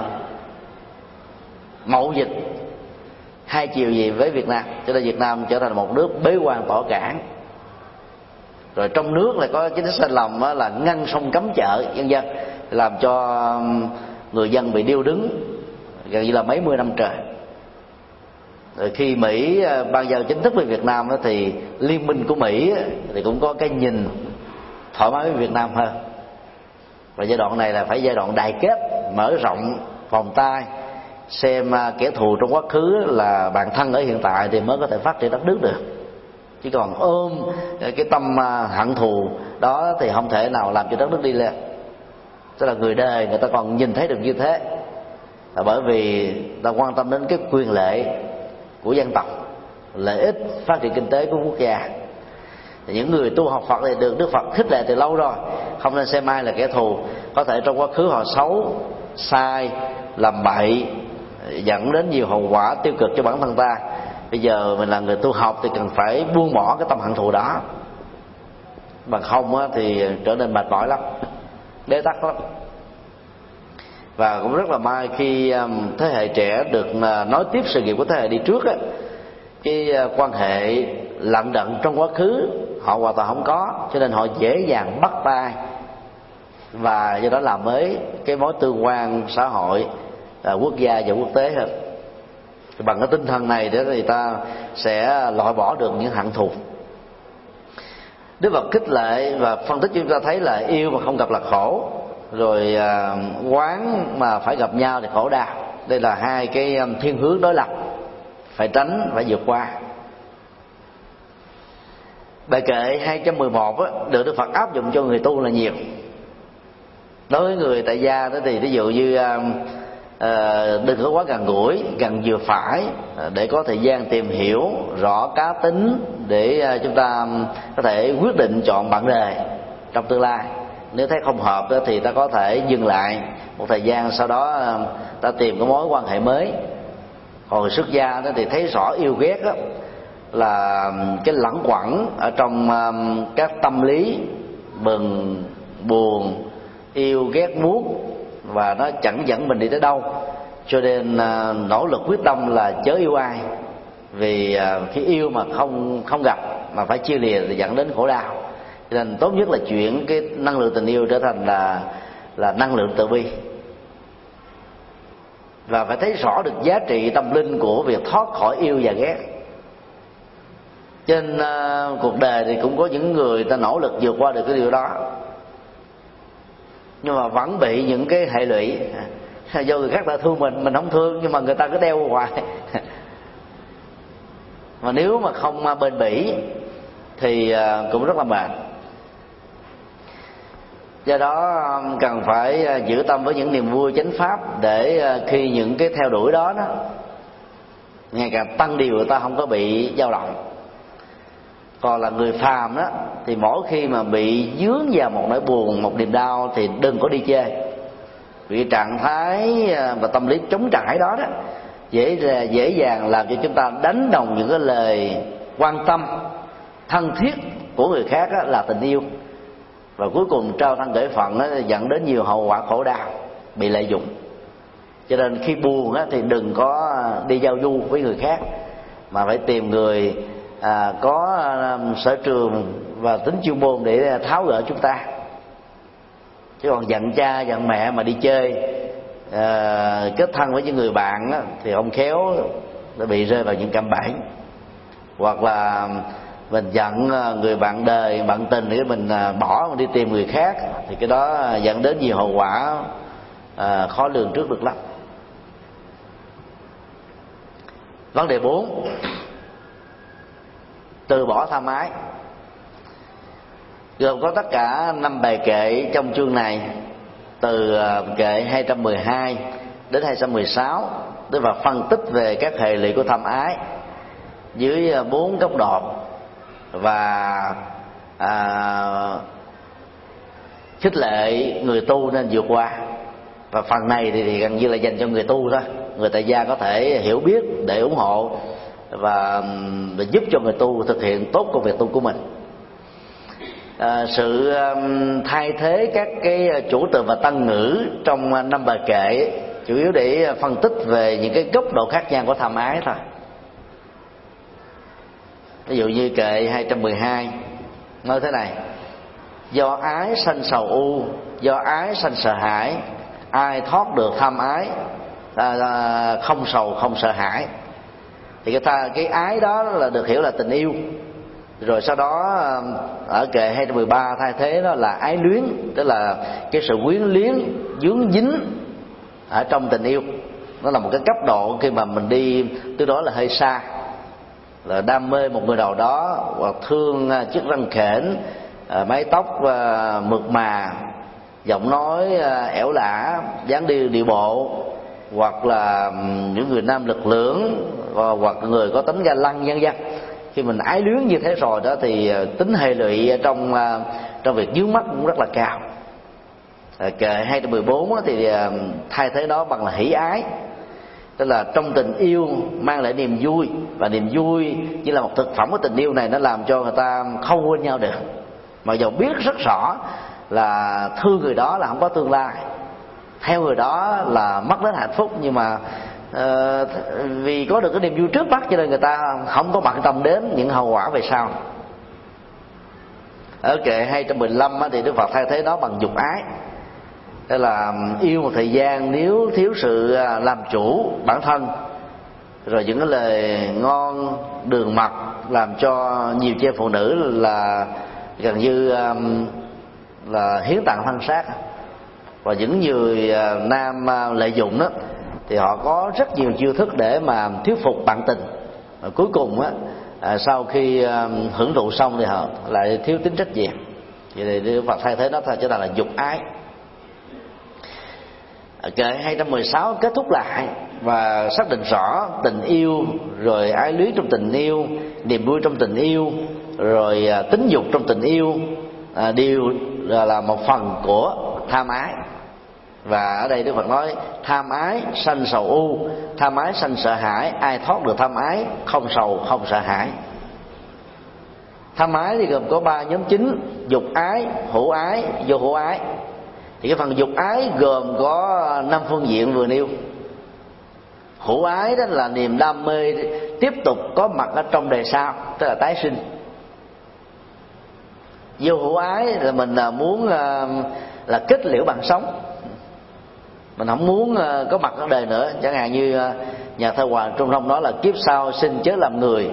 mậu dịch hai chiều gì với Việt Nam, cho nên Việt Nam trở thành một nước bế quan tỏ cảng. Rồi trong nước lại có chính sách sai lầm là ngăn sông cấm chợ vân vân, làm cho người dân bị điêu đứng gần như là mấy mươi năm trời. Rồi khi Mỹ ban giao chính thức về Việt Nam thì liên minh của Mỹ thì cũng có cái nhìn thoải mái với Việt Nam hơn. Và giai đoạn này là phải giai đoạn đại kết, mở rộng vòng tay, xem kẻ thù trong quá khứ là bạn thân ở hiện tại thì mới có thể phát triển đất nước được. Chỉ còn ôm cái tâm hận thù đó thì không thể nào làm cho đất nước đi lên. Tức là người đời người ta còn nhìn thấy được như thế là bởi vì ta quan tâm đến cái quyền lợi của dân tộc, lợi ích phát triển kinh tế của quốc gia. Thì những người tu học Phật thì được Đức Phật khích lệ từ lâu rồi, không nên xem ai là kẻ thù. Có thể trong quá khứ họ xấu, sai, làm bậy, dẫn đến nhiều hậu quả tiêu cực cho bản thân ta. Bây giờ mình là người tu học thì cần phải buông bỏ cái tâm hận thù đó, bằng không thì trở nên mệt mỏi lắm, bế tắc lắm. Và cũng rất là may khi thế hệ trẻ được nói tiếp sự nghiệp của thế hệ đi trước cái quan hệ lận đận trong quá khứ họ hoàn toàn không có, cho nên họ dễ dàng bắt tay và do đó làm mới cái mối tương quan xã hội, quốc gia và quốc tế hơn. Bằng cái tinh thần này để người ta sẽ loại bỏ được những hận thù. Đức Phật khích lệ và phân tích chúng ta thấy là yêu mà không gặp là khổ, rồi quán mà phải gặp nhau thì khổ đau. Đây là hai cái thiên hướng đối lập, phải tránh, phải vượt qua. Bài kệ 211 được Đức Phật áp dụng cho người tu là nhiều. Đối với người tại gia đó thì ví dụ như đừng có quá gần gũi, gần vừa phải, để có thời gian tìm hiểu rõ cá tính để chúng ta có thể quyết định chọn bạn đời trong tương lai. Nếu thấy không hợp thì ta có thể dừng lại một thời gian, sau đó ta tìm cái mối quan hệ mới. Còn người xuất gia đó thì thấy rõ yêu ghét đó là cái lẳng quẩn ở trong các tâm lý mừng buồn, yêu ghét muốn, và nó chẳng dẫn mình đi tới đâu. Cho nên nỗ lực quyết tâm là chớ yêu ai, vì khi yêu mà không gặp mà phải chia lìa thì dẫn đến khổ đau. Cho nên tốt nhất là chuyển cái năng lượng tình yêu trở thành là năng lượng từ bi, và phải thấy rõ được giá trị tâm linh của việc thoát khỏi yêu và ghét. Trên cuộc đời thì cũng có những người ta nỗ lực vượt qua được cái điều đó, nhưng mà vẫn bị những cái hệ lụy do người khác ta thương mình không thương, nhưng mà người ta cứ đeo hoài. Mà nếu mà không bền bỉ thì cũng rất là mệt. Do đó cần phải giữ tâm với những niềm vui chánh pháp, để khi những cái theo đuổi đó ngày càng tăng điều, người ta không có bị dao động. Còn là người phàm đó thì mỗi khi mà bị dướng vào một nỗi buồn, một niềm đau thì đừng có đi chơi, vì trạng thái và tâm lý chống trải đó dễ dàng làm cho chúng ta đánh đồng những cái lời quan tâm thân thiết của người khác là tình yêu, và cuối cùng trao thân gửi phận dẫn đến nhiều hậu quả khổ đau, bị lợi dụng. Cho nên khi buồn thì đừng có đi giao du với người khác, mà phải tìm người có sở trường và tính chuyên môn để tháo gỡ chúng ta. Chứ còn giận cha giận mẹ mà đi chơi, kết thân với những người bạn thì không khéo đã bị rơi vào những cạm bẫy. Hoặc là mình giận người bạn đời, bạn tình để mình bỏ mình đi tìm người khác, thì cái đó dẫn đến nhiều hậu quả khó lường trước được lắm. Vấn đề 4, từ bỏ tham ái. Gồm có tất cả 5 bài kệ trong chương này, từ kệ 212 đến 216, tức là phân tích về các hệ lụy của tham ái dưới 4 góc độ, và khích lệ người tu nên vượt qua. Và phần này thì gần như là dành cho người tu thôi, người tại gia có thể hiểu biết để ủng hộ và giúp cho người tu thực hiện tốt công việc tu của mình. Sự thay thế các cái chủ từ và tân ngữ trong 5 bài kệ chủ yếu để phân tích về những cái góc độ khác nhau của tham ái thôi. Ví dụ như kệ 212 nói thế này: do ái sanh sầu u, do ái sanh sợ hãi, ai thoát được tham ái không sầu không sợ hãi. Thì cái ái đó là được hiểu là tình yêu. Rồi sau đó ở kệ 213 thay thế đó là ái luyến, tức là cái sự quyến luyến dướng dính ở trong tình yêu. Nó là một cái cấp độ khi mà mình đi từ đó là hơi xa, là đam mê một người nào đó, hoặc thương chiếc răng khểnh, mái tóc mượt mà, giọng nói ẻo lả, dáng đi điệu bộ, hoặc là những người nam lực lưỡng, hoặc người có tính ga lăng vân vân. Khi mình ái luyến như thế rồi đó thì tính hệ lụy trong việc vướng mắc cũng rất là cao. Kệ 214 thì thay thế đó bằng là hỷ ái, tức là trong tình yêu mang lại niềm vui, và niềm vui như là một thực phẩm của tình yêu này, nó làm cho người ta không quên nhau được. Mặc dù biết rất rõ là thương người đó là không có tương lai, theo người đó là mất đến hạnh phúc, nhưng mà vì có được cái niềm vui trước mắt cho nên người ta không có bận tâm đến những hậu quả về sau. Ở kệ 215 thì Đức Phật thay thế đó bằng dục ái, Tức là yêu một thời gian, nếu thiếu sự làm chủ bản thân, rồi những cái lời ngon đường mật làm cho nhiều chị em phụ nữ là gần như là hiến tặng thân xác. Và những người nam lợi dụng đó thì họ có rất nhiều chiêu thức để mà thuyết phục bạn tình. Và cuối cùng á, sau khi hưởng thụ xong thì họ lại thiếu tính trách nhiệm. Vậy thì Đức Phật thay thế nó trở thành là dục ái. Kệ 216 kết thúc lại và xác định rõ tình yêu, rồi ái luyến trong tình yêu, niềm vui trong tình yêu, rồi tính dục trong tình yêu đều là một phần của tham ái. Và ở đây Đức Phật nói tham ái sanh sầu u, tham ái sanh sợ hãi, ai thoát được tham ái không sầu không sợ hãi. Tham ái thì gồm có 3 nhóm chính: dục ái, hữu ái, vô hữu ái. Thì cái phần dục ái gồm có 5 phương diện vừa nêu. Hữu ái đó là niềm đam mê tiếp tục có mặt ở trong đời sau, tức là tái sinh. Vô hữu ái là mình muốn là kết liễu bằng sống, mình không muốn có mặt ở đời nữa. Chẳng hạn như nhà thơ Hoàng Trung Thông nói là kiếp sau xin chớ làm người.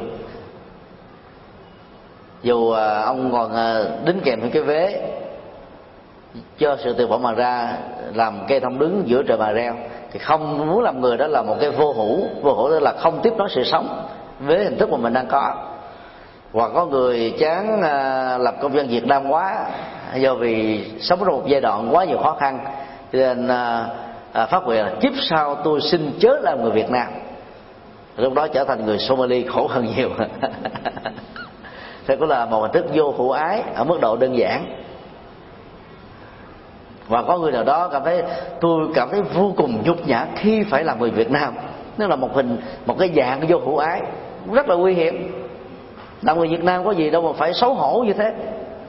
Dù ông còn đính kèm thêm cái vế cho sự từ bỏ mà ra, làm cây thông đứng giữa trời mà reo, thì không muốn làm người đó là một cái vô hữu. Vô hữu tức là không tiếp nối sự sống với hình thức mà mình đang có. Hoặc có người chán lập công dân Việt Nam quá, do vì sống trong một giai đoạn quá nhiều khó khăn, cho nên phát nguyện là kiếp sau tôi xin chớ làm người Việt Nam. Lúc đó trở thành người Somali khổ hơn nhiều. Thế cũng là một hình thức vô hữu ái ở mức độ đơn giản. Và có người nào đó cảm thấy tôi cảm thấy vô cùng nhục nhã khi phải làm người Việt Nam. Nó là một cái dạng vô hữu ái rất là nguy hiểm. Làm người Việt Nam có gì đâu mà phải xấu hổ như thế.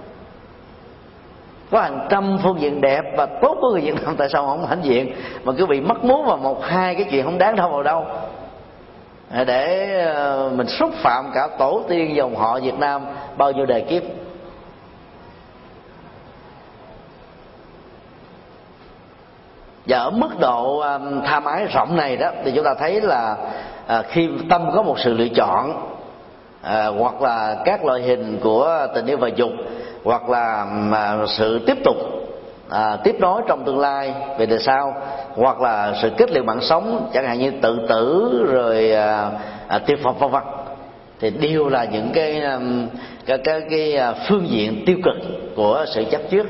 Có hàng trăm phương diện đẹp và tốt của người Việt Nam, tại sao không hãnh diện mà cứ bị mắc mú vào một hai cái chuyện không đáng đâu vào đâu, để mình xúc phạm cả tổ tiên dòng họ Việt Nam bao nhiêu đời kiếp. Và ở mức độ tham ái rộng này đó thì chúng ta thấy là khi tâm có một sự lựa chọn, hoặc là các loại hình của tình yêu và dục, hoặc là sự tiếp tục tiếp nối trong tương lai về đời sau, hoặc là sự kết liễu mạng sống, chẳng hạn như tự tử rồi tiêu phòng vân vân, thì đều là những cái phương diện tiêu cực của sự chấp trước.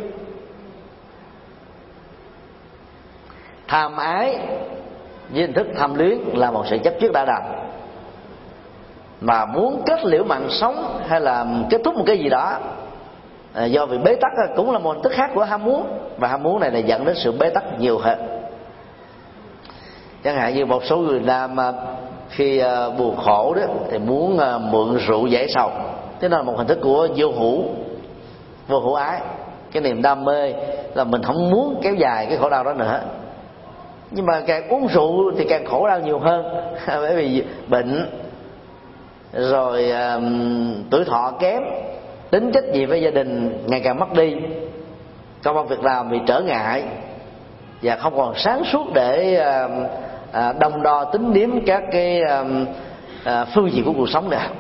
Tham ái với hình thức tham luyến là một sự chấp trước đã đành, mà muốn kết liễu mạng sống hay là kết thúc một cái gì đó do vì bế tắc cũng là một hình thức khác của ham muốn, và ham muốn này dẫn đến sự bế tắc nhiều hơn. Chẳng hạn như một số người nam khi buồn khổ đó thì muốn mượn rượu giải sầu, thế nên là một hình thức của vô hữu ái. Cái niềm đam mê là mình không muốn kéo dài cái khổ đau đó nữa, nhưng mà càng uống rượu thì càng khổ đau nhiều hơn. Bởi vì bệnh rồi tuổi thọ kém, tính trách nhiệm với gia đình ngày càng mất đi, công ăn việc làm bị trở ngại, và không còn sáng suốt để đong đo tính điếm các cái phương diện của cuộc sống nữa.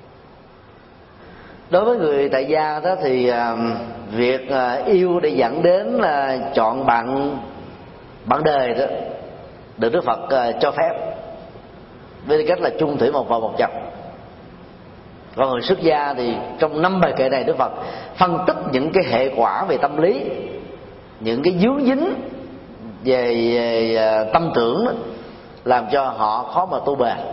Đối với người tại gia đó thì việc yêu để dẫn đến chọn bạn đời đó được Đức Phật cho phép với tư cách là chung thủy một vợ một chồng. Còn người xuất gia thì trong 5 bài kệ này Đức Phật phân tích những cái hệ quả về tâm lý, những cái vướng dính về tâm tưởng đó, làm cho họ khó mà tu bền.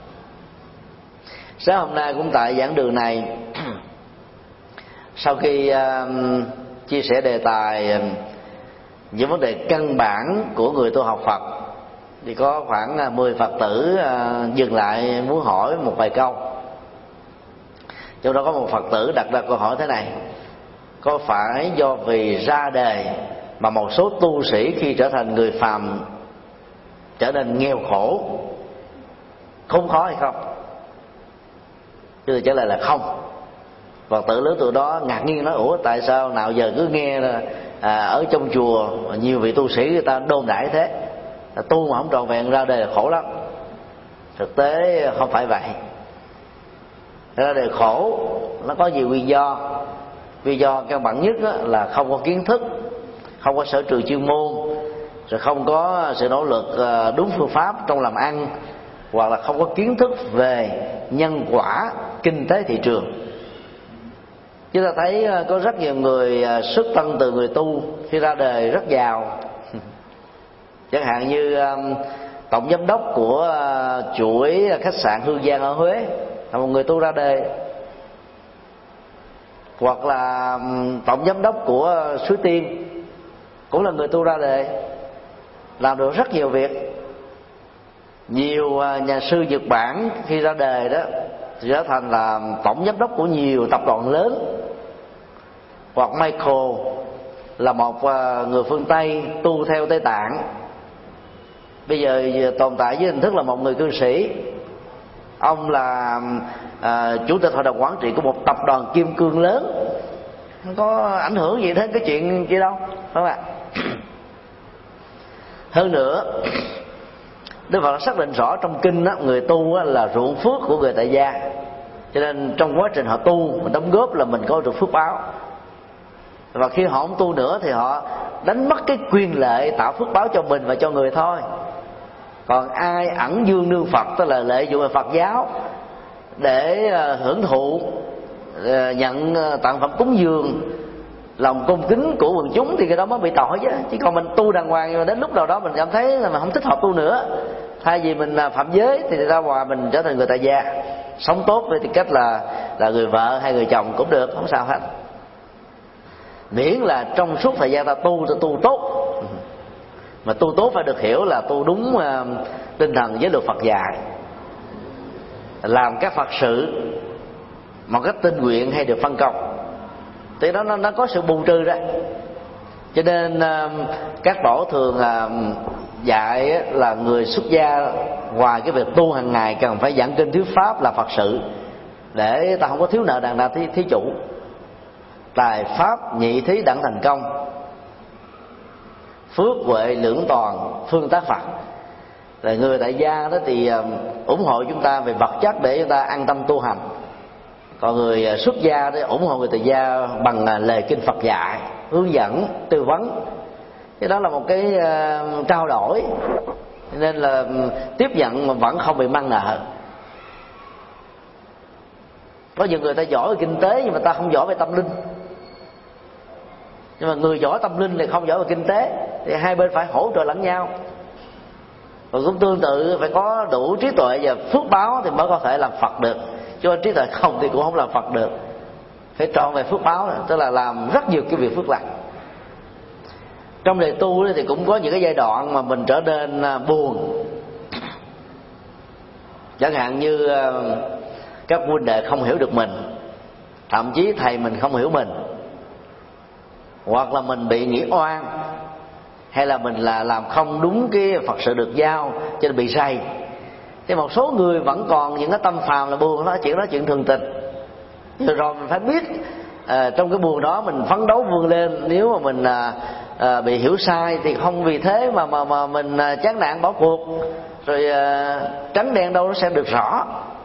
Sáng hôm nay cũng tại giảng đường này, sau khi chia sẻ đề tài những vấn đề căn bản của người tu học Phật, thì có khoảng 10 Phật tử dừng lại muốn hỏi một vài câu. Trong đó có một Phật tử đặt ra câu hỏi thế này: có phải do vì ra đời mà một số tu sĩ khi trở thành người phàm trở nên nghèo khổ, khốn khó hay không? Tôi trả lời là không. Phật tử lớn tuổi đó ngạc nhiên nói: ủa tại sao nào giờ cứ nghe là ở trong chùa nhiều vị tu sĩ người ta đồn đại thế, tu mà không trọn vẹn ra đời là khổ lắm. Thực tế không phải vậy. Ra đời khổ nó có nhiều nguyên do. Nguyên do căn bản nhất là không có kiến thức, không có sở trường chuyên môn, rồi không có sự nỗ lực đúng phương pháp trong làm ăn, hoặc là không có kiến thức về nhân quả, kinh tế thị trường. Chúng ta thấy có rất nhiều người xuất thân từ người tu khi ra đời rất giàu. Chẳng hạn như tổng giám đốc của chuỗi khách sạn Hương Giang ở Huế là một người tu ra đời, hoặc là tổng giám đốc của Suối Tiên cũng là người tu ra đời, làm được rất nhiều việc. Nhiều nhà sư Nhật Bản khi ra đời đó thì trở thành là tổng giám đốc của nhiều tập đoàn lớn. Hoặc Michael là một người phương Tây tu theo Tây Tạng, bây giờ tồn tại với hình thức là một người cư sĩ. Ông là chủ tịch hội đồng quản trị của một tập đoàn kim cương lớn, không có ảnh hưởng gì đến cái chuyện gì đâu, phải không ạ? Hơn nữa, Đức Phật đã xác định rõ trong kinh đó, người tu là ruộng phước của người tại gia, cho nên trong quá trình họ tu mình đóng góp là mình có được phước báo. Và khi họ không tu nữa thì họ đánh mất cái quyền lợi tạo phước báo cho mình và cho người thôi. Còn ai ẩn dương nương Phật, tức là lợi dụng Phật giáo để hưởng thụ, nhận tặng phẩm cúng dường, lòng cung kính của quần chúng, thì cái đó mới bị tội chứ. Chứ còn mình tu đàng hoàng, đến lúc nào đó mình cảm thấy là mình không thích hợp tu nữa, thay vì mình phạm giới thì ra ngoài mình trở thành người tại gia, sống tốt với tư cách là người vợ hay người chồng cũng được, không sao hết. Miễn là trong suốt thời gian ta tu tốt. Mà tu tốt phải được hiểu là tu đúng tinh thần với luật Phật dạy, làm các Phật sự một cách tình nguyện hay được phân công, thì đó nó có sự bù trừ đó. Cho nên các tổ thường dạy là người xuất gia ngoài cái việc tu hàng ngày cần phải giảng kinh thuyết pháp là Phật sự, để ta không có thiếu nợ đàn nào thí chủ. Tài pháp nhị thí đặng thành công, phước huệ lưỡng toàn phương tác Phật. Rồi người tại gia đó thì ủng hộ chúng ta về vật chất để chúng ta an tâm tu hành, còn người xuất gia đó ủng hộ người tại gia bằng lời kinh Phật dạy, hướng dẫn, tư vấn. Cái đó là một cái trao đổi, nên là tiếp nhận mà vẫn không bị mang nợ. Có nhiều người ta giỏi về kinh tế nhưng mà ta không giỏi về tâm linh, nhưng mà người giỏi tâm linh thì không giỏi về kinh tế, thì hai bên phải hỗ trợ lẫn nhau. Và cũng tương tự phải có đủ trí tuệ và phước báo thì mới có thể làm Phật được, chứ trí tuệ không thì cũng không làm Phật được. Phải trọn về phước báo, tức là làm rất nhiều cái việc phước lành. Trong đời tu thì cũng có những cái giai đoạn mà mình trở nên buồn. Chẳng hạn như các huynh đệ không hiểu được mình, thậm chí thầy mình không hiểu mình, hoặc là mình bị nghĩ oan, hay là mình là làm không đúng cái Phật sự được giao cho nên bị say. Thì một số người vẫn còn những cái tâm phàm là buồn, đó chuyện thường tình. Rồi mình phải biết trong cái buồn đó mình phấn đấu vươn lên. Nếu mà mình bị hiểu sai thì không vì thế mà mình chán nản bỏ cuộc, rồi trắng đen đâu nó sẽ được rõ.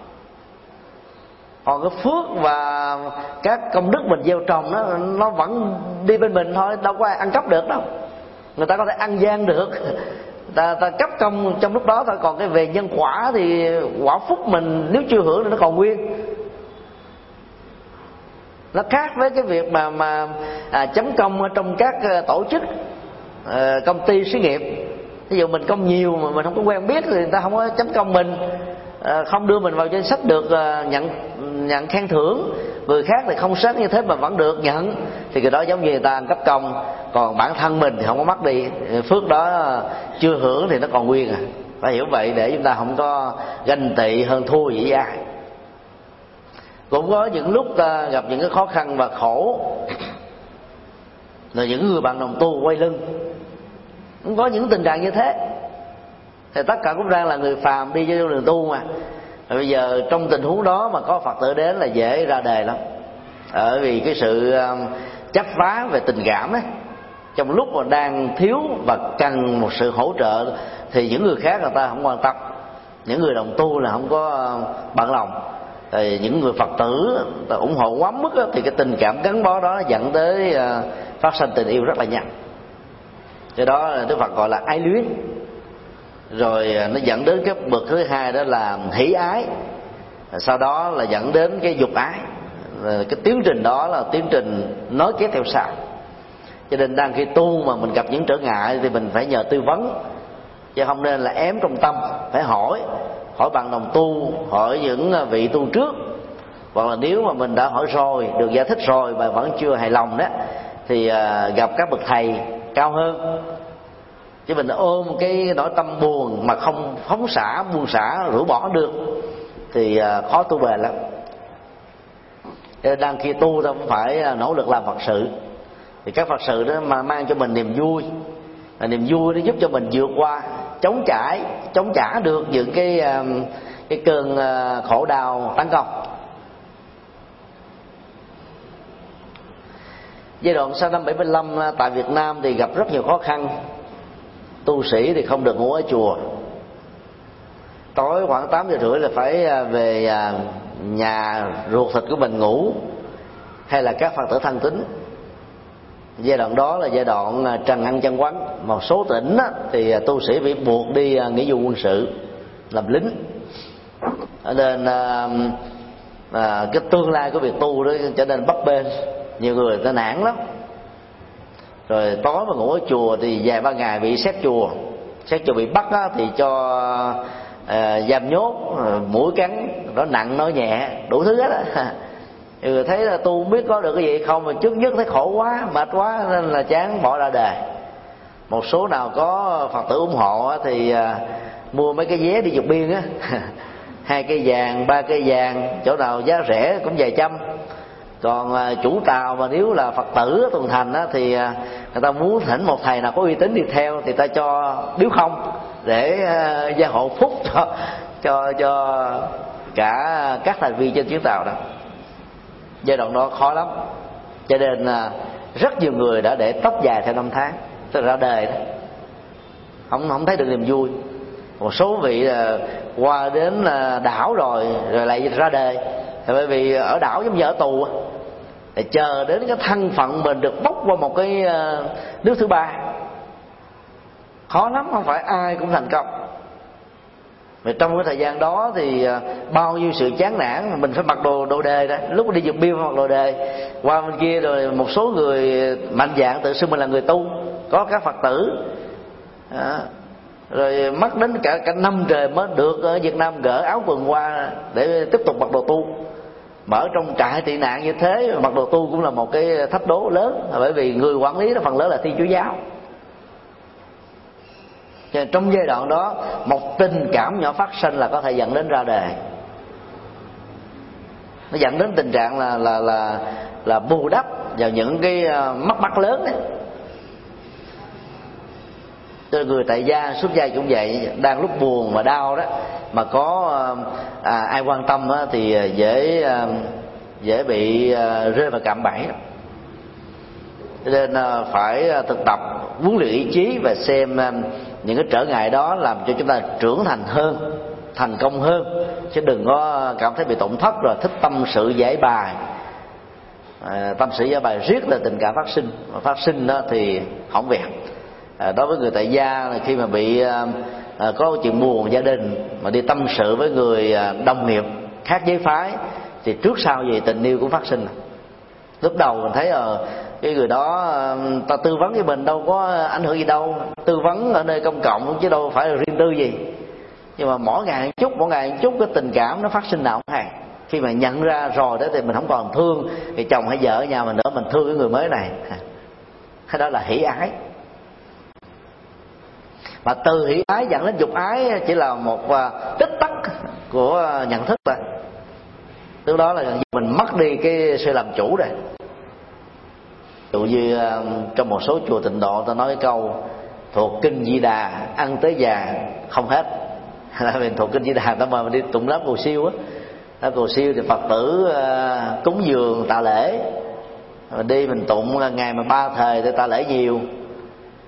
Còn cái phước và các công đức mình gieo trồng đó, nó vẫn đi bên mình thôi, đâu có ai ăn cắp được đâu. Người ta có thể ăn gian được, ta cấp công trong lúc đó thôi. Còn cái về nhân quả thì quả phúc mình nếu chưa hưởng thì nó còn nguyên. Nó khác với cái việc mà chấm công ở trong các tổ chức, công ty xí nghiệp. Ví dụ mình công nhiều mà mình không có quen biết thì người ta không có chấm công mình, không đưa mình vào danh sách được nhận khen thưởng. Người khác thì không sát như thế mà vẫn được nhận, thì cái đó giống như người ta ăn cắp công. Còn bản thân mình thì không có mất đi, phước đó chưa hưởng thì nó còn nguyên. Phải hiểu vậy để chúng ta không có ganh tị hơn thua gì với ai. Cũng có những lúc ta gặp những cái khó khăn và khổ, rồi những người bạn đồng tu quay lưng. Cũng có những tình trạng như thế. Thì tất cả cũng đang là người phàm đi trên đường tu mà. Rồi bây giờ trong tình huống đó mà có Phật tử đến là dễ ra đề lắm. Bởi vì cái sự chấp vá về tình cảm ấy, trong lúc mà đang thiếu và cần một sự hỗ trợ thì những người khác người ta không quan tâm, những người đồng tu là không có bận lòng. Thì những người Phật tử ta ủng hộ quá mức đó, thì cái tình cảm gắn bó đó dẫn tới phát sinh tình yêu rất là nhanh. Cái đó Đức Phật gọi là ái luyến. Rồi nó dẫn đến cái bậc thứ hai đó là hỷ ái, sau đó là dẫn đến cái dục ái. Cái tiến trình đó là tiến trình nối kết theo sau. Cho nên đang khi tu mà mình gặp những trở ngại thì mình phải nhờ tư vấn, chứ không nên là ém trong tâm. Phải hỏi bằng đồng tu, hỏi những vị tu trước, hoặc là nếu mà mình đã hỏi rồi, được giải thích rồi mà vẫn chưa hài lòng đó, thì gặp các bậc thầy cao hơn. Chứ mình ôm cái nỗi tâm buồn mà không phóng xả, buông xả, rũ bỏ được thì khó tu bền lắm. Đang khi tu ta cũng phải nỗ lực làm Phật sự. Thì các Phật sự đó mà mang cho mình niềm vui, và niềm vui nó giúp cho mình vượt qua, chống trả được những cái cơn khổ đau tấn công. Giai đoạn sau năm 75 tại Việt Nam thì gặp rất nhiều khó khăn. Tu sĩ thì không được ngủ ở chùa, tối khoảng 8 giờ rưỡi là phải về nhà ruột thịt của mình ngủ, hay là các Phật tử thân tín. Giai đoạn đó là giai đoạn trần ăn chân quánh. Một số tỉnh thì tu sĩ bị buộc đi nghĩa vụ quân sự làm lính, nên cái tương lai của việc tu đó trở nên bấp bênh. Nhiều người ta nản lắm. Rồi tối mà ngủ ở chùa thì vài ba ngày bị xét chùa bị bắt thì cho giam nhốt, mũi cắn, nó nặng nó nhẹ, đủ thứ hết á. Người thấy là tu không biết có được cái gì không, mà trước nhất thấy khổ quá, mệt quá nên là chán bỏ ra đời. Một số nào có Phật tử ủng hộ thì mua mấy cái vé đi vượt biên á, 2 cây vàng, 3 cây vàng, chỗ nào giá rẻ cũng vài trăm. Còn chủ tàu mà nếu là Phật tử tuần thành á, thì người ta muốn thỉnh một thầy nào có uy tín đi theo thì ta cho biếu không, để gia hộ phúc cho cả các thành viên trên chuyến tàu đó. Giai đoạn đó khó lắm, cho nên rất nhiều người đã để tóc dài theo năm tháng, tức là ra đời đó, không thấy được niềm vui. Một số vị qua đến đảo rồi lại ra đời, bởi vì ở đảo giống như ở tù, để chờ đến cái thân phận mình được bốc qua một cái nước thứ ba. Khó lắm, không phải ai cũng thành công. Và trong cái thời gian đó thì bao nhiêu sự chán nản, mình phải mặc đồ đề đó. Lúc đi vượt biên mặc đồ đề, qua bên kia rồi một số người mạnh dạn tự xưng mình là người tu, có các Phật tử rồi mất đến cả năm trời mới được ở Việt Nam gỡ áo quần qua để tiếp tục mặc đồ tu. Mà ở trong trại tị nạn như thế, mặc đồ tu cũng là một cái thách đố lớn, bởi vì người quản lý đó phần lớn là Thiên Chúa giáo. Cho nên trong giai đoạn đó, một tình cảm nhỏ phát sinh là có thể dẫn đến ra đời. Nó dẫn đến tình trạng là bù đắp vào những cái mất mát lớn đấy. Cho người tại gia, xuất gia cũng vậy, đang lúc buồn và đau đó mà có ai quan tâm thì dễ bị rơi vào cạm bẫy. Cho nên phải thực tập huấn luyện ý chí và xem những cái trở ngại đó làm cho chúng ta trưởng thành hơn, thành công hơn, chứ đừng có cảm thấy bị tổn thất rồi thích tâm sự giải bài. Tâm sự giải bài riết là tình cảm phát sinh đó thì hỏng việc. Đối với người tại gia, khi mà bị có chuyện buồn gia đình mà đi tâm sự với người đồng nghiệp khác giới phái thì trước sau gì tình yêu cũng phát sinh. Lúc đầu mình thấy cái người đó ta tư vấn với mình đâu có ảnh hưởng gì đâu, tư vấn ở nơi công cộng chứ đâu phải là riêng tư gì. Nhưng mà mỗi ngày một chút cái tình cảm nó phát sinh nào không hay. Khi mà nhận ra rồi đó thì mình không còn thương thì chồng hay vợ ở nhà mình nữa, mình thương cái người mới này. Cái đó là hỷ ái. Mà từ hỷ ái dẫn đến dục ái chỉ là một tích tắc của nhận thức thôi. Từ đó là mình mất đi cái sự làm chủ rồi. Ví dụ như trong một số chùa Tịnh Độ ta nói cái câu thuộc kinh Di Đà ăn tới già không hết. Là mình thuộc kinh Di Đà ta mời mình đi tụng lớp cầu siêu á. Lớp cầu siêu thì Phật tử cúng dường tạ lễ, mình đi mình tụng ngày mà 3 thời thì tạ lễ nhiều,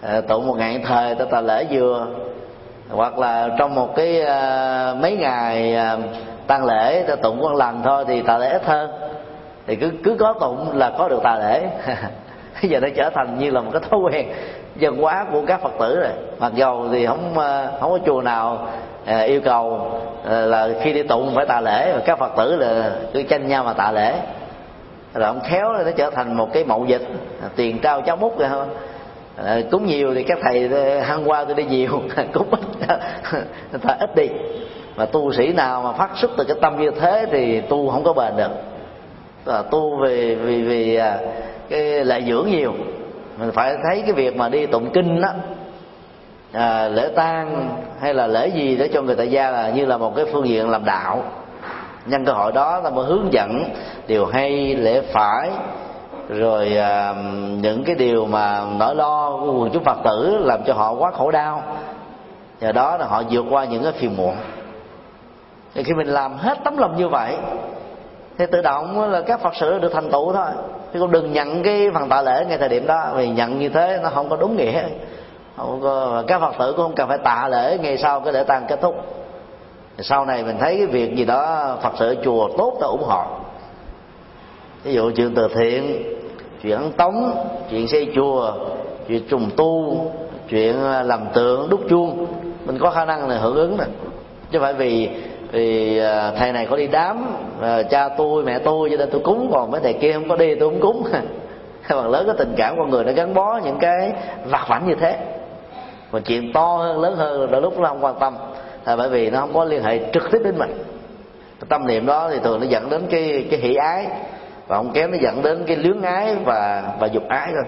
tụng 1000 thời ta lễ vừa, hoặc là trong một cái mấy ngày tang lễ ta tụng một lần thôi thì tạ lễ ít hơn, thì cứ có tụng là có được tạ lễ. Bây giờ nó trở thành như là một cái thói quen văn hóa của các Phật tử rồi. Mặc dầu thì không có chùa nào yêu cầu là khi đi tụng phải tạ lễ, và các Phật tử là cứ tranh nhau mà tạ lễ. Rồi ông khéo nó trở thành một cái mậu dịch, tiền trao cháo múc rồi không. Cúng nhiều thì các thầy hăng qua tôi đi nhiều, cúng ít người ta ít đi. Mà tu sĩ nào mà phát xuất từ cái tâm như thế thì tu không có bền được. Tu vì cái lệ dưỡng nhiều. Mình phải thấy cái việc mà đi tụng kinh đó, lễ tang hay là lễ gì để cho người tại gia là như là một cái phương diện làm đạo. Nhân cơ hội đó là mới hướng dẫn điều hay, lễ phải, rồi những cái điều mà nỗi lo của quần chúng Phật tử làm cho họ quá khổ đau, nhờ đó là họ vượt qua những cái phiền muộn. Thì khi mình làm hết tấm lòng như vậy thì tự động là các Phật sự được thành tựu thôi. Chứ còn đừng nhận cái phần tạ lễ ngay thời điểm đó, vì nhận như thế nó không có đúng nghĩa. Không có, các Phật tử cũng không cần phải tạ lễ ngay sau cái lễ tang kết thúc. Sau này mình thấy cái việc gì đó Phật sự ở chùa tốt ta ủng hộ. Ví dụ chuyện từ thiện, chuyện ấn tống, chuyện xây chùa, chuyện trùng tu, chuyện làm tượng, đúc chuông, mình có khả năng là hưởng ứng này. Chứ phải vì thầy này có đi đám, cha tôi mẹ tôi cho nên tôi cúng, còn mấy thầy kia không có đi tôi không cúng. Phần lớn cái tình cảm con người nó gắn bó những cái vặt vãnh như thế. Còn chuyện to hơn, lớn hơn đôi lúc nó không quan tâm, là bởi vì nó không có liên hệ trực tiếp đến mình. Cái tâm niệm đó thì thường nó dẫn đến cái hỷ ái, và không kém nó dẫn đến cái luyến ái và dục ái thôi.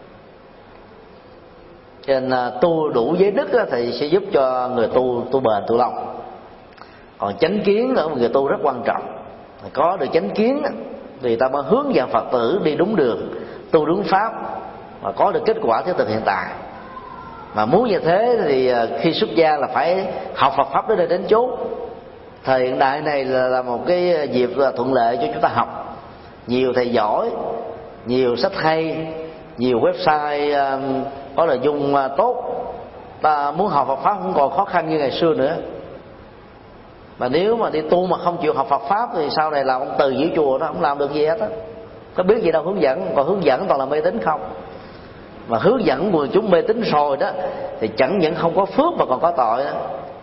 Cho nên tu đủ giới đức thì sẽ giúp cho người tu bền, tu lâu. Còn chánh kiến ở một người tu rất quan trọng. Có được chánh kiến thì ta mới hướng dẫn Phật tử đi đúng đường, tu đúng pháp, và có được kết quả thiết thực hiện tại. Mà muốn như thế thì khi xuất gia là phải học Phật pháp đến đây đến chốn. Thời hiện đại này là một cái dịp là thuận lợi cho chúng ta học. Nhiều thầy giỏi, nhiều sách hay, nhiều website có nội dung tốt. Ta muốn học Phật pháp không còn khó khăn như ngày xưa nữa. Mà nếu mà đi tu mà không chịu học Phật pháp thì sau này là ông từ giữ chùa đó, không làm được gì hết á. Có biết gì đâu hướng dẫn, còn hướng dẫn toàn là mê tín không. Mà hướng dẫn quần chúng mê tín rồi đó thì chẳng những không có phước mà còn có tội đó.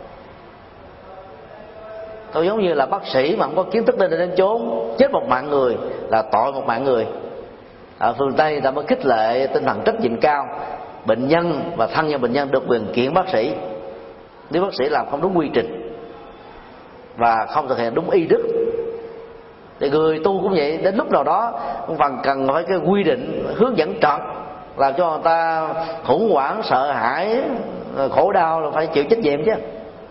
Tôi giống như là bác sĩ mà không có kiến thức đến chốn, chết một mạng người là tội một mạng người. Ở phương Tây ta mới khích lệ tinh thần trách nhiệm cao, bệnh nhân và thân nhân bệnh nhân được quyền kiện bác sĩ nếu bác sĩ làm không đúng quy trình và không thực hiện đúng y đức. Thì người tu cũng vậy, đến lúc nào đó cũng phần cần phải cái quy định hướng dẫn trật, làm cho người ta khủng hoảng, sợ hãi, khổ đau là phải chịu trách nhiệm chứ.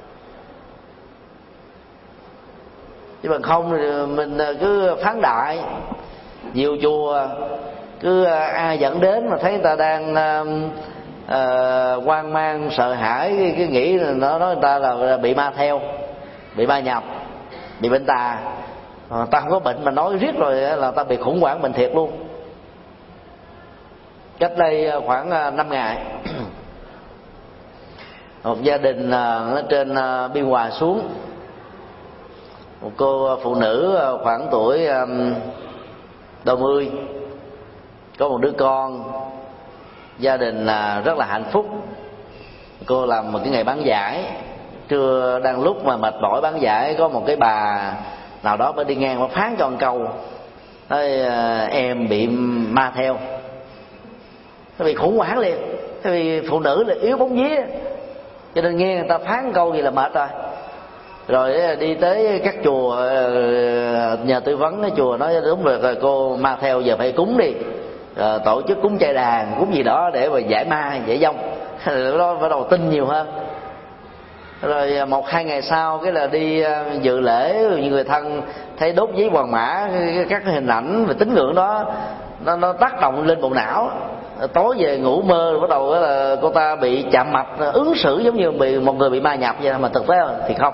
Chứ bằng không thì mình cứ phán đại. Nhiều chùa cứ ai dẫn đến mà thấy người ta đang hoang mang, sợ hãi, cái nghĩ là nó nói người ta là bị ma theo, bị ma nhập, bị bệnh tà. Ta không có bệnh mà nói riết rồi là ta bị khủng hoảng bệnh thiệt luôn. Cách đây khoảng 5 ngày một gia đình ở trên Biên Hòa xuống, một cô phụ nữ khoảng tuổi đôi mươi, có một đứa con, gia đình rất là hạnh phúc. Cô làm một cái nghề bán giải, trưa đang lúc mà mệt mỏi bán giải, có một cái bà nào đó mới đi ngang mới phán cho một câu nói em bị ma theo. Nó bị khủng hoảng liền. Tại vì phụ nữ là yếu bóng vía, cho nên nghe người ta phán câu gì là mệt rồi. Rồi đi tới các chùa nhờ tư vấn cái chùa nói đúng rồi, cô ma theo giờ phải cúng đi, tổ chức cúng chay đàn, cúng gì đó để mà giải ma, giải vong. Nó bắt đầu tin nhiều hơn. Rồi 1-2 ngày sau cái là đi dự lễ, người thân thấy đốt giấy hoàng mã, các cái hình ảnh về tín ngưỡng đó nó tác động lên bộ não. Tối về ngủ mơ bắt đầu là cô ta bị chạm mạch, ứng xử giống như một người bị ma nhập vậy, mà thực tế thì không.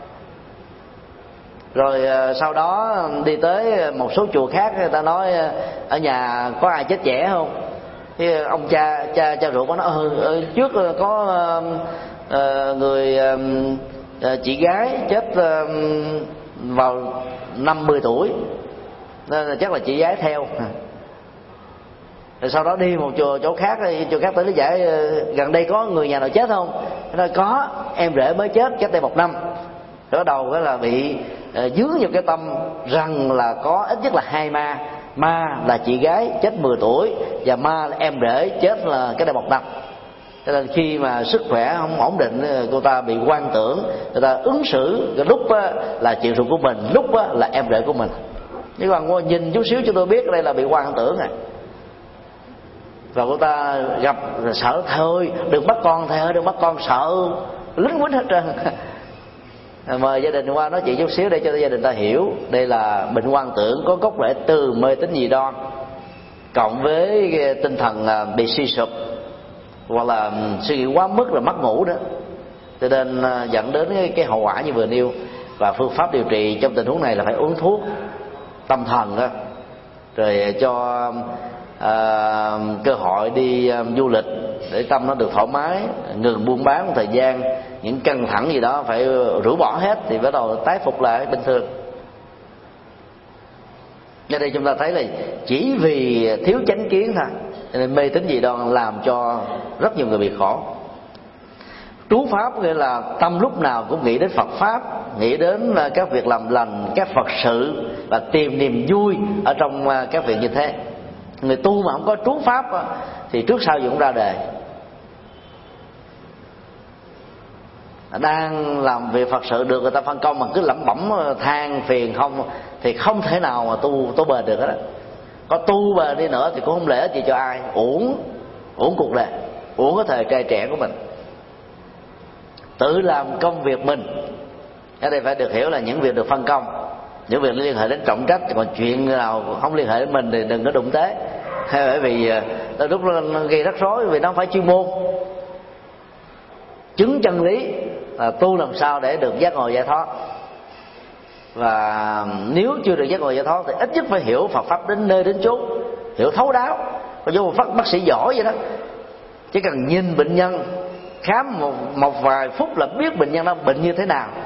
Rồi sau đó đi tới một số chùa khác, người ta nói ở nhà có ai chết trẻ không, Thì ông cha ruột có nói trước có người chị gái chết vào 50 tuổi nên là chắc là chị gái theo. Rồi sau đó đi một chỗ khác tới lý giải gần đây có người nhà nào chết không? Nói có, em rể mới chết cách đây 1 năm. Đó đầu cái là bị dướng vào cái tâm rằng là có ít nhất là 2 ma. Ma là chị gái chết 10 tuổi và ma là em rể chết là cái đây 1 năm. Cho nên khi mà sức khỏe không ổn định, cô ta bị hoang tưởng, người ta ứng xử cái lúc là chị ruột của mình, lúc là em rể của mình. Nhưng mà nhìn chút xíu cho tôi biết đây là bị hoang tưởng à. Và cô ta gặp sợ thôi, đừng bắt con thầy ơi, đừng bắt con, sợ lính quýnh hết trơn. Mời gia đình qua nói chuyện chút xíu để cho gia đình ta hiểu đây là bệnh hoang tưởng có gốc rễ từ mê tín dị đoan cộng với cái tinh thần bị suy sụp hoặc là suy nghĩ quá mức là mất ngủ đó, cho nên dẫn đến cái hậu quả như vừa nêu. Và phương pháp điều trị trong tình huống này là phải uống thuốc tâm thần đó, rồi cho cơ hội đi du lịch để tâm nó được thoải mái, ngừng buôn bán một thời gian, những căng thẳng gì đó phải rũ bỏ hết thì bắt đầu tái phục lại bình thường. Ở đây chúng ta thấy là chỉ vì thiếu chánh kiến thôi nên mê tín dị đoan làm cho rất nhiều người bị khổ. Trú pháp nghĩa là tâm lúc nào cũng nghĩ đến Phật pháp, nghĩ đến các việc làm lành, các Phật sự và tìm niềm vui ở trong các việc như thế. Người tu mà không có trú pháp thì trước sau gì cũng ra đề. Đang làm việc Phật sự được người ta phân công mà cứ lẩm bẩm than phiền không thì không thể nào mà tu bền được hết đó. Có tu bền đi nữa thì cũng không lẽ gì cho ai, uổng cuộc đời, uổng cái thời trai trẻ của mình. Tự làm công việc mình. Ở đây phải được hiểu là những việc được phân công, những việc liên hệ đến trọng trách, còn chuyện nào không liên hệ đến mình thì đừng có đụng tới. Bởi vì đôi lúc nó gây rắc rối vì nó không phải chuyên môn. Chứng chân lý là tu làm sao để được giác ngộ giải thoát. Và nếu chưa được giác ngộ giải thoát thì ít nhất phải hiểu Phật pháp đến nơi đến chốn, hiểu thấu đáo. Còn giống một bác sĩ giỏi vậy đó, chỉ cần nhìn bệnh nhân, khám một vài phút là biết bệnh nhân nó bệnh như thế nào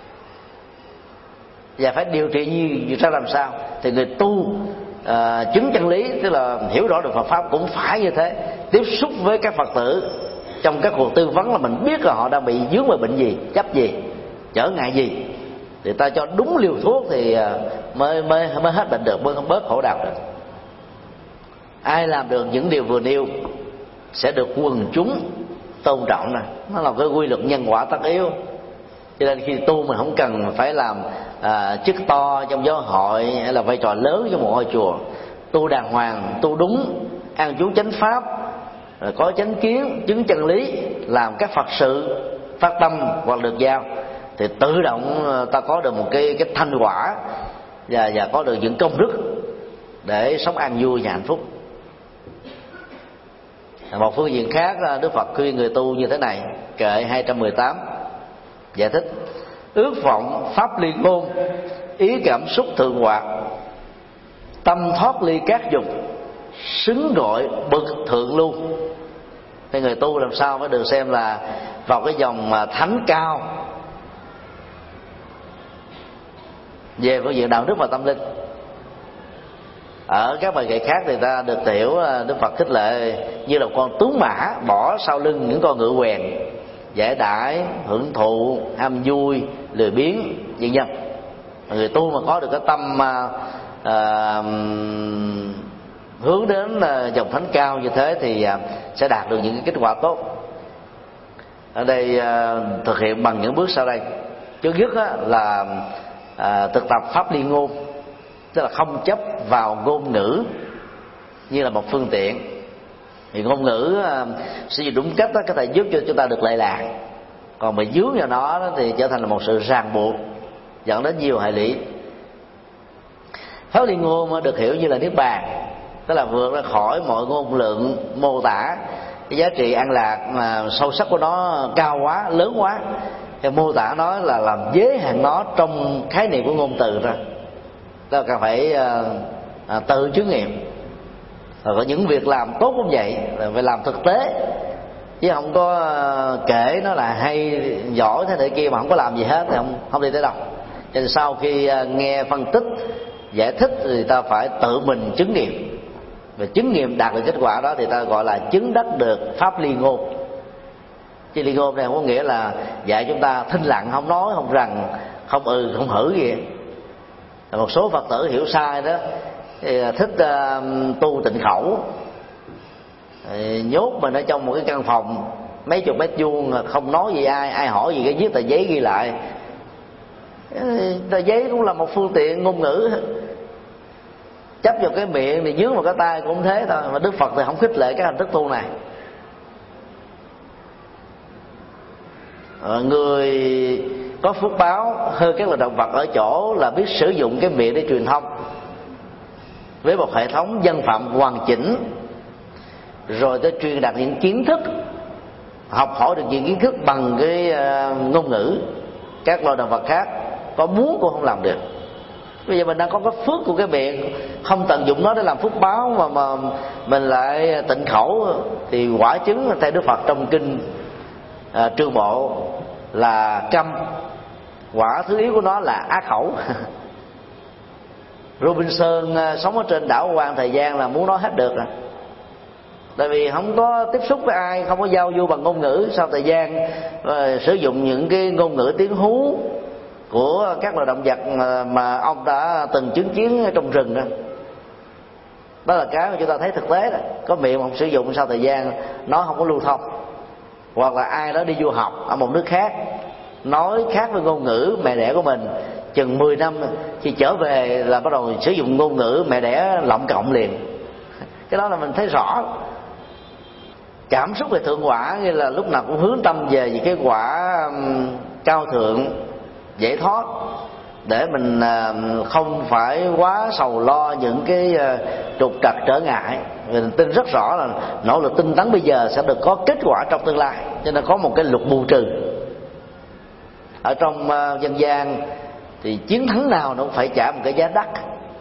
và phải điều trị như ra làm sao. Thì người tu chứng chân lý, tức là hiểu rõ được Phật pháp cũng phải như thế. Tiếp xúc với các Phật tử trong các cuộc tư vấn là mình biết là họ đang bị vướng vào bệnh gì, chấp gì, trở ngại gì, thì ta cho đúng liều thuốc thì mới hết bệnh được, mới không bớt khổ đau được. Ai làm được những điều vừa nêu sẽ được quần chúng tôn trọng nè, nó là cái quy luật nhân quả tất yếu. Cho nên khi tu mình không cần phải làm chức to trong giáo hội hay là vai trò lớn trong một ngôi chùa. Tu đàng hoàng, tu đúng, an trú chánh pháp, rồi có chánh kiến, chứng chân lý, làm các Phật sự, phát tâm hoặc được giao, thì tự động ta có được một cái thành quả và có được những công đức để sống an vui và hạnh phúc. Một phương diện khác, Đức Phật khuyên người tu như thế này, kệ 218 giải thích: ước vọng pháp ly ngôn, ý cảm xúc thượng hoạt, tâm thoát ly các dục, xứng gọi bậc thượng lưu. Thì người tu làm sao mới được xem là vào cái dòng thánh cao về phương diện đạo đức và tâm linh. Ở các bài kệ khác thì ta được hiểu Đức Phật khích lệ như là con tuấn mã bỏ sau lưng những con ngựa quèn, giải đãi, hưởng thụ, ham vui, lười biếng, vân vân. Người tu mà có được cái tâm hướng đến dòng thánh cao như thế thì sẽ đạt được những cái kết quả tốt. Ở đây thực hiện bằng những bước sau đây. Trước nhất là thực tập pháp ly ngôn, tức là không chấp vào ngôn ngữ như là một phương tiện. Thì ngôn ngữ sử dụng đúng cách có thể giúp cho chúng ta được lệ lạc, còn mà dướng vào nó thì trở thành là một sự ràng buộc, dẫn đến nhiều hệ lụy. Pháp ly ngôn được hiểu như là niết bàn, tức là vượt ra khỏi mọi ngôn lượng mô tả cái giá trị an lạc mà sâu sắc của nó cao quá, lớn quá, thì mô tả nó là làm giới hạn nó trong khái niệm của ngôn từ ra. Đó cần phải tự chứng nghiệm. Rồi có những việc làm tốt cũng vậy, là phải làm thực tế, chứ không có kể nó là hay giỏi thế này kia mà không có làm gì hết thì không đi tới đâu. Cho nên sau khi nghe phân tích giải thích thì ta phải tự mình chứng nghiệm, và chứng nghiệm đạt được kết quả đó thì ta gọi là chứng đắc được pháp ly ngôn. Chứ ly ngôn này không có nghĩa là dạy chúng ta thinh lặng, không nói, không rằng, không không hử gì. Một số Phật tử hiểu sai đó, thích tu tịnh khẩu, nhốt mình ở trong một cái căn phòng mấy chục mét vuông, không nói gì ai hỏi gì cái viết tờ giấy ghi lại. Tờ giấy cũng là một phương tiện ngôn ngữ, chấp vào cái miệng thì dướng vào cái tay cũng thế thôi. Mà Đức Phật thì không khích lệ cái hình thức tu này. Người có phước báo hơn các loài động vật ở chỗ là biết sử dụng cái miệng để truyền thông với một hệ thống dân phạm hoàn chỉnh, rồi tới truyền đạt những kiến thức, học hỏi được những kiến thức bằng cái ngôn ngữ. Các loài động vật khác có muốn cũng không làm được. Bây giờ mình đang có cái phước của cái miệng, không tận dụng nó để làm phước báo mà mình lại tịnh khẩu, thì quả chứng theo Đức Phật trong kinh Trương Bộ là câm, quả thứ yếu của nó là ác khẩu. Robinson sống ở trên đảo Quan thời gian là muốn nói hết được rồi, tại vì không có tiếp xúc với ai, không có giao du bằng ngôn ngữ. Sau thời gian sử dụng những cái ngôn ngữ tiếng hú của các loài động vật mà ông đã từng chứng kiến trong rừng đó, đó là cái mà chúng ta thấy thực tế đó. Có miệng mà không sử dụng, sau thời gian nó không có lưu thông. Hoặc là ai đó đi du học ở một nước khác, nói khác với ngôn ngữ mẹ đẻ của mình, chừng 10 năm khi trở về là bắt đầu sử dụng ngôn ngữ mẹ đẻ lộng cộng liền. Cái đó là mình thấy rõ. Cảm xúc về thượng quả như là lúc nào cũng hướng tâm về những cái quả cao thượng, giải thoát, để mình không phải quá sầu lo những cái trục trặc trở ngại. Mình tin rất rõ là nỗ lực tinh tấn bây giờ sẽ được có kết quả trong tương lai, cho nên có một cái luật bù trừ. Ở trong dân gian thì chiến thắng nào nó cũng phải trả một cái giá đắt,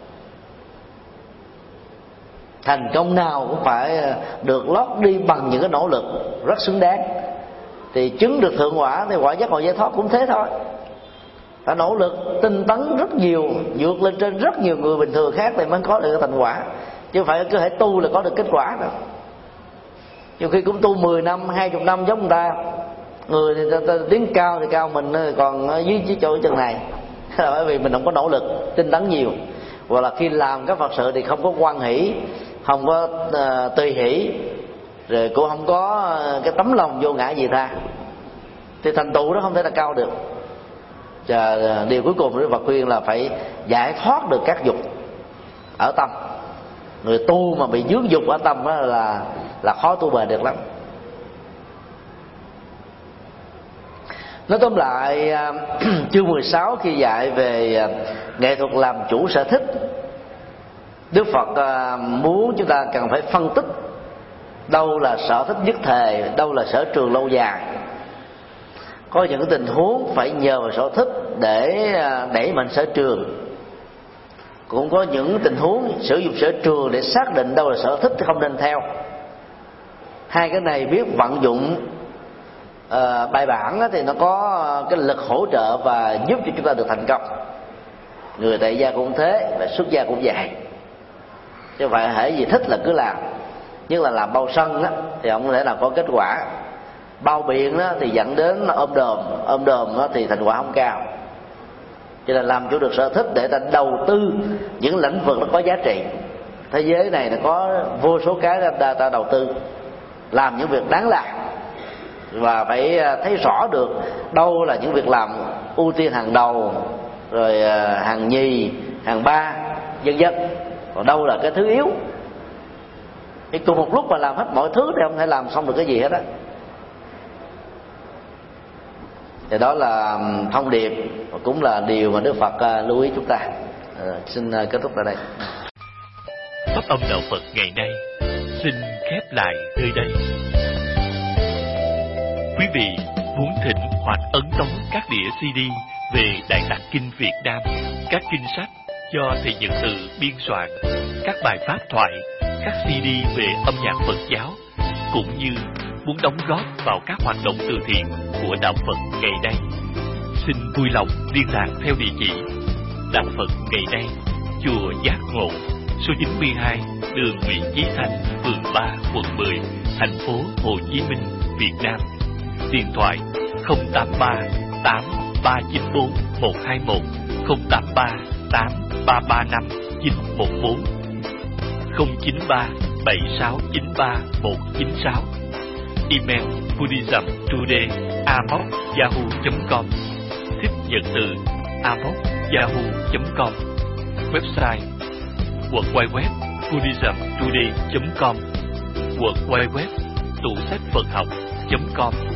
thành công nào cũng phải được lót đi bằng những cái nỗ lực rất xứng đáng. Thì chứng được thượng quả thì quả giác ngộ giải thoát cũng thế thôi, phải nỗ lực tinh tấn rất nhiều, vượt lên trên rất nhiều người bình thường khác thì mới có được cái thành quả, chứ không phải cứ thể tu là có được kết quả đâu. Nhiều khi cũng tu 10 năm, 20 năm giống người ta, người thì ta tiến cao thì cao, mình còn dưới chỗ chân này. Là bởi vì mình không có nỗ lực tinh tấn nhiều, hoặc là khi làm các Phật sự thì không có hoan hỷ, không có tùy hỷ, rồi cũng không có cái tấm lòng vô ngã gì tha, thì thành tựu đó không thể là cao được. Và điều cuối cùng Đức Phật khuyên là phải giải thoát được các dục ở tâm. Người tu mà bị vướng dục ở tâm đó là khó tu bền được lắm. Nói tóm lại, chương 16 khi dạy về nghệ thuật làm chủ sở thích, Đức Phật muốn chúng ta cần phải phân tích đâu là sở thích nhất thời, đâu là sở trường lâu dài. Có những tình huống phải nhờ vào sở thích để đẩy mạnh sở trường, cũng có những tình huống sử dụng sở trường để xác định đâu là sở thích thì không nên theo. Hai cái này biết vận dụng bài bản thì nó có cái lực hỗ trợ và giúp cho chúng ta được thành công. Người tại gia cũng thế, và xuất gia cũng vậy. Chứ không phải hễ gì thích là cứ làm. Nhưng là làm bao sân á, thì không thể nào có kết quả. Bao biện á, thì dẫn đến ôm đồm á, thì thành quả không cao. Cho nên làm chủ được sở thích để ta đầu tư những lĩnh vực nó có giá trị. Thế giới này nó có vô số cái ta đầu tư, làm những việc đáng làm, và phải thấy rõ được đâu là những việc làm ưu tiên hàng đầu, rồi hàng nhì, hàng ba, vân vân. Còn đâu là cái thứ yếu. Thì cùng một lúc mà làm hết mọi thứ thì không thể làm xong được cái gì hết á. Thì đó là thông điệp, cũng là điều mà Đức Phật lưu ý chúng ta. Xin kết thúc tại đây. Pháp âm đạo Phật ngày nay xin khép lại nơi đây. Quý vị muốn thỉnh hoặc ấn tống các đĩa CD về Đại Tạng Kinh Việt Nam, các kinh sách do Thầy Nhật Từ biên soạn, các bài pháp thoại, các CD về âm nhạc Phật giáo, cũng như muốn đóng góp vào các hoạt động từ thiện của Đạo Phật ngày nay, xin vui lòng liên lạc theo địa chỉ Đạo Phật ngày nay, chùa Giác Ngộ, số 92, đường Nguyễn Chí Thanh, phường 3, quận 10, thành phố Hồ Chí Minh, Việt Nam. Điện thoại 083 8394 121, 083 8335 914, 093 7693 196. Email buddhismtoday@yahoo.com. Thích nhận từ yahoo.com. Website www.buddhismtoday.com, www.tủ sách Phật học.com.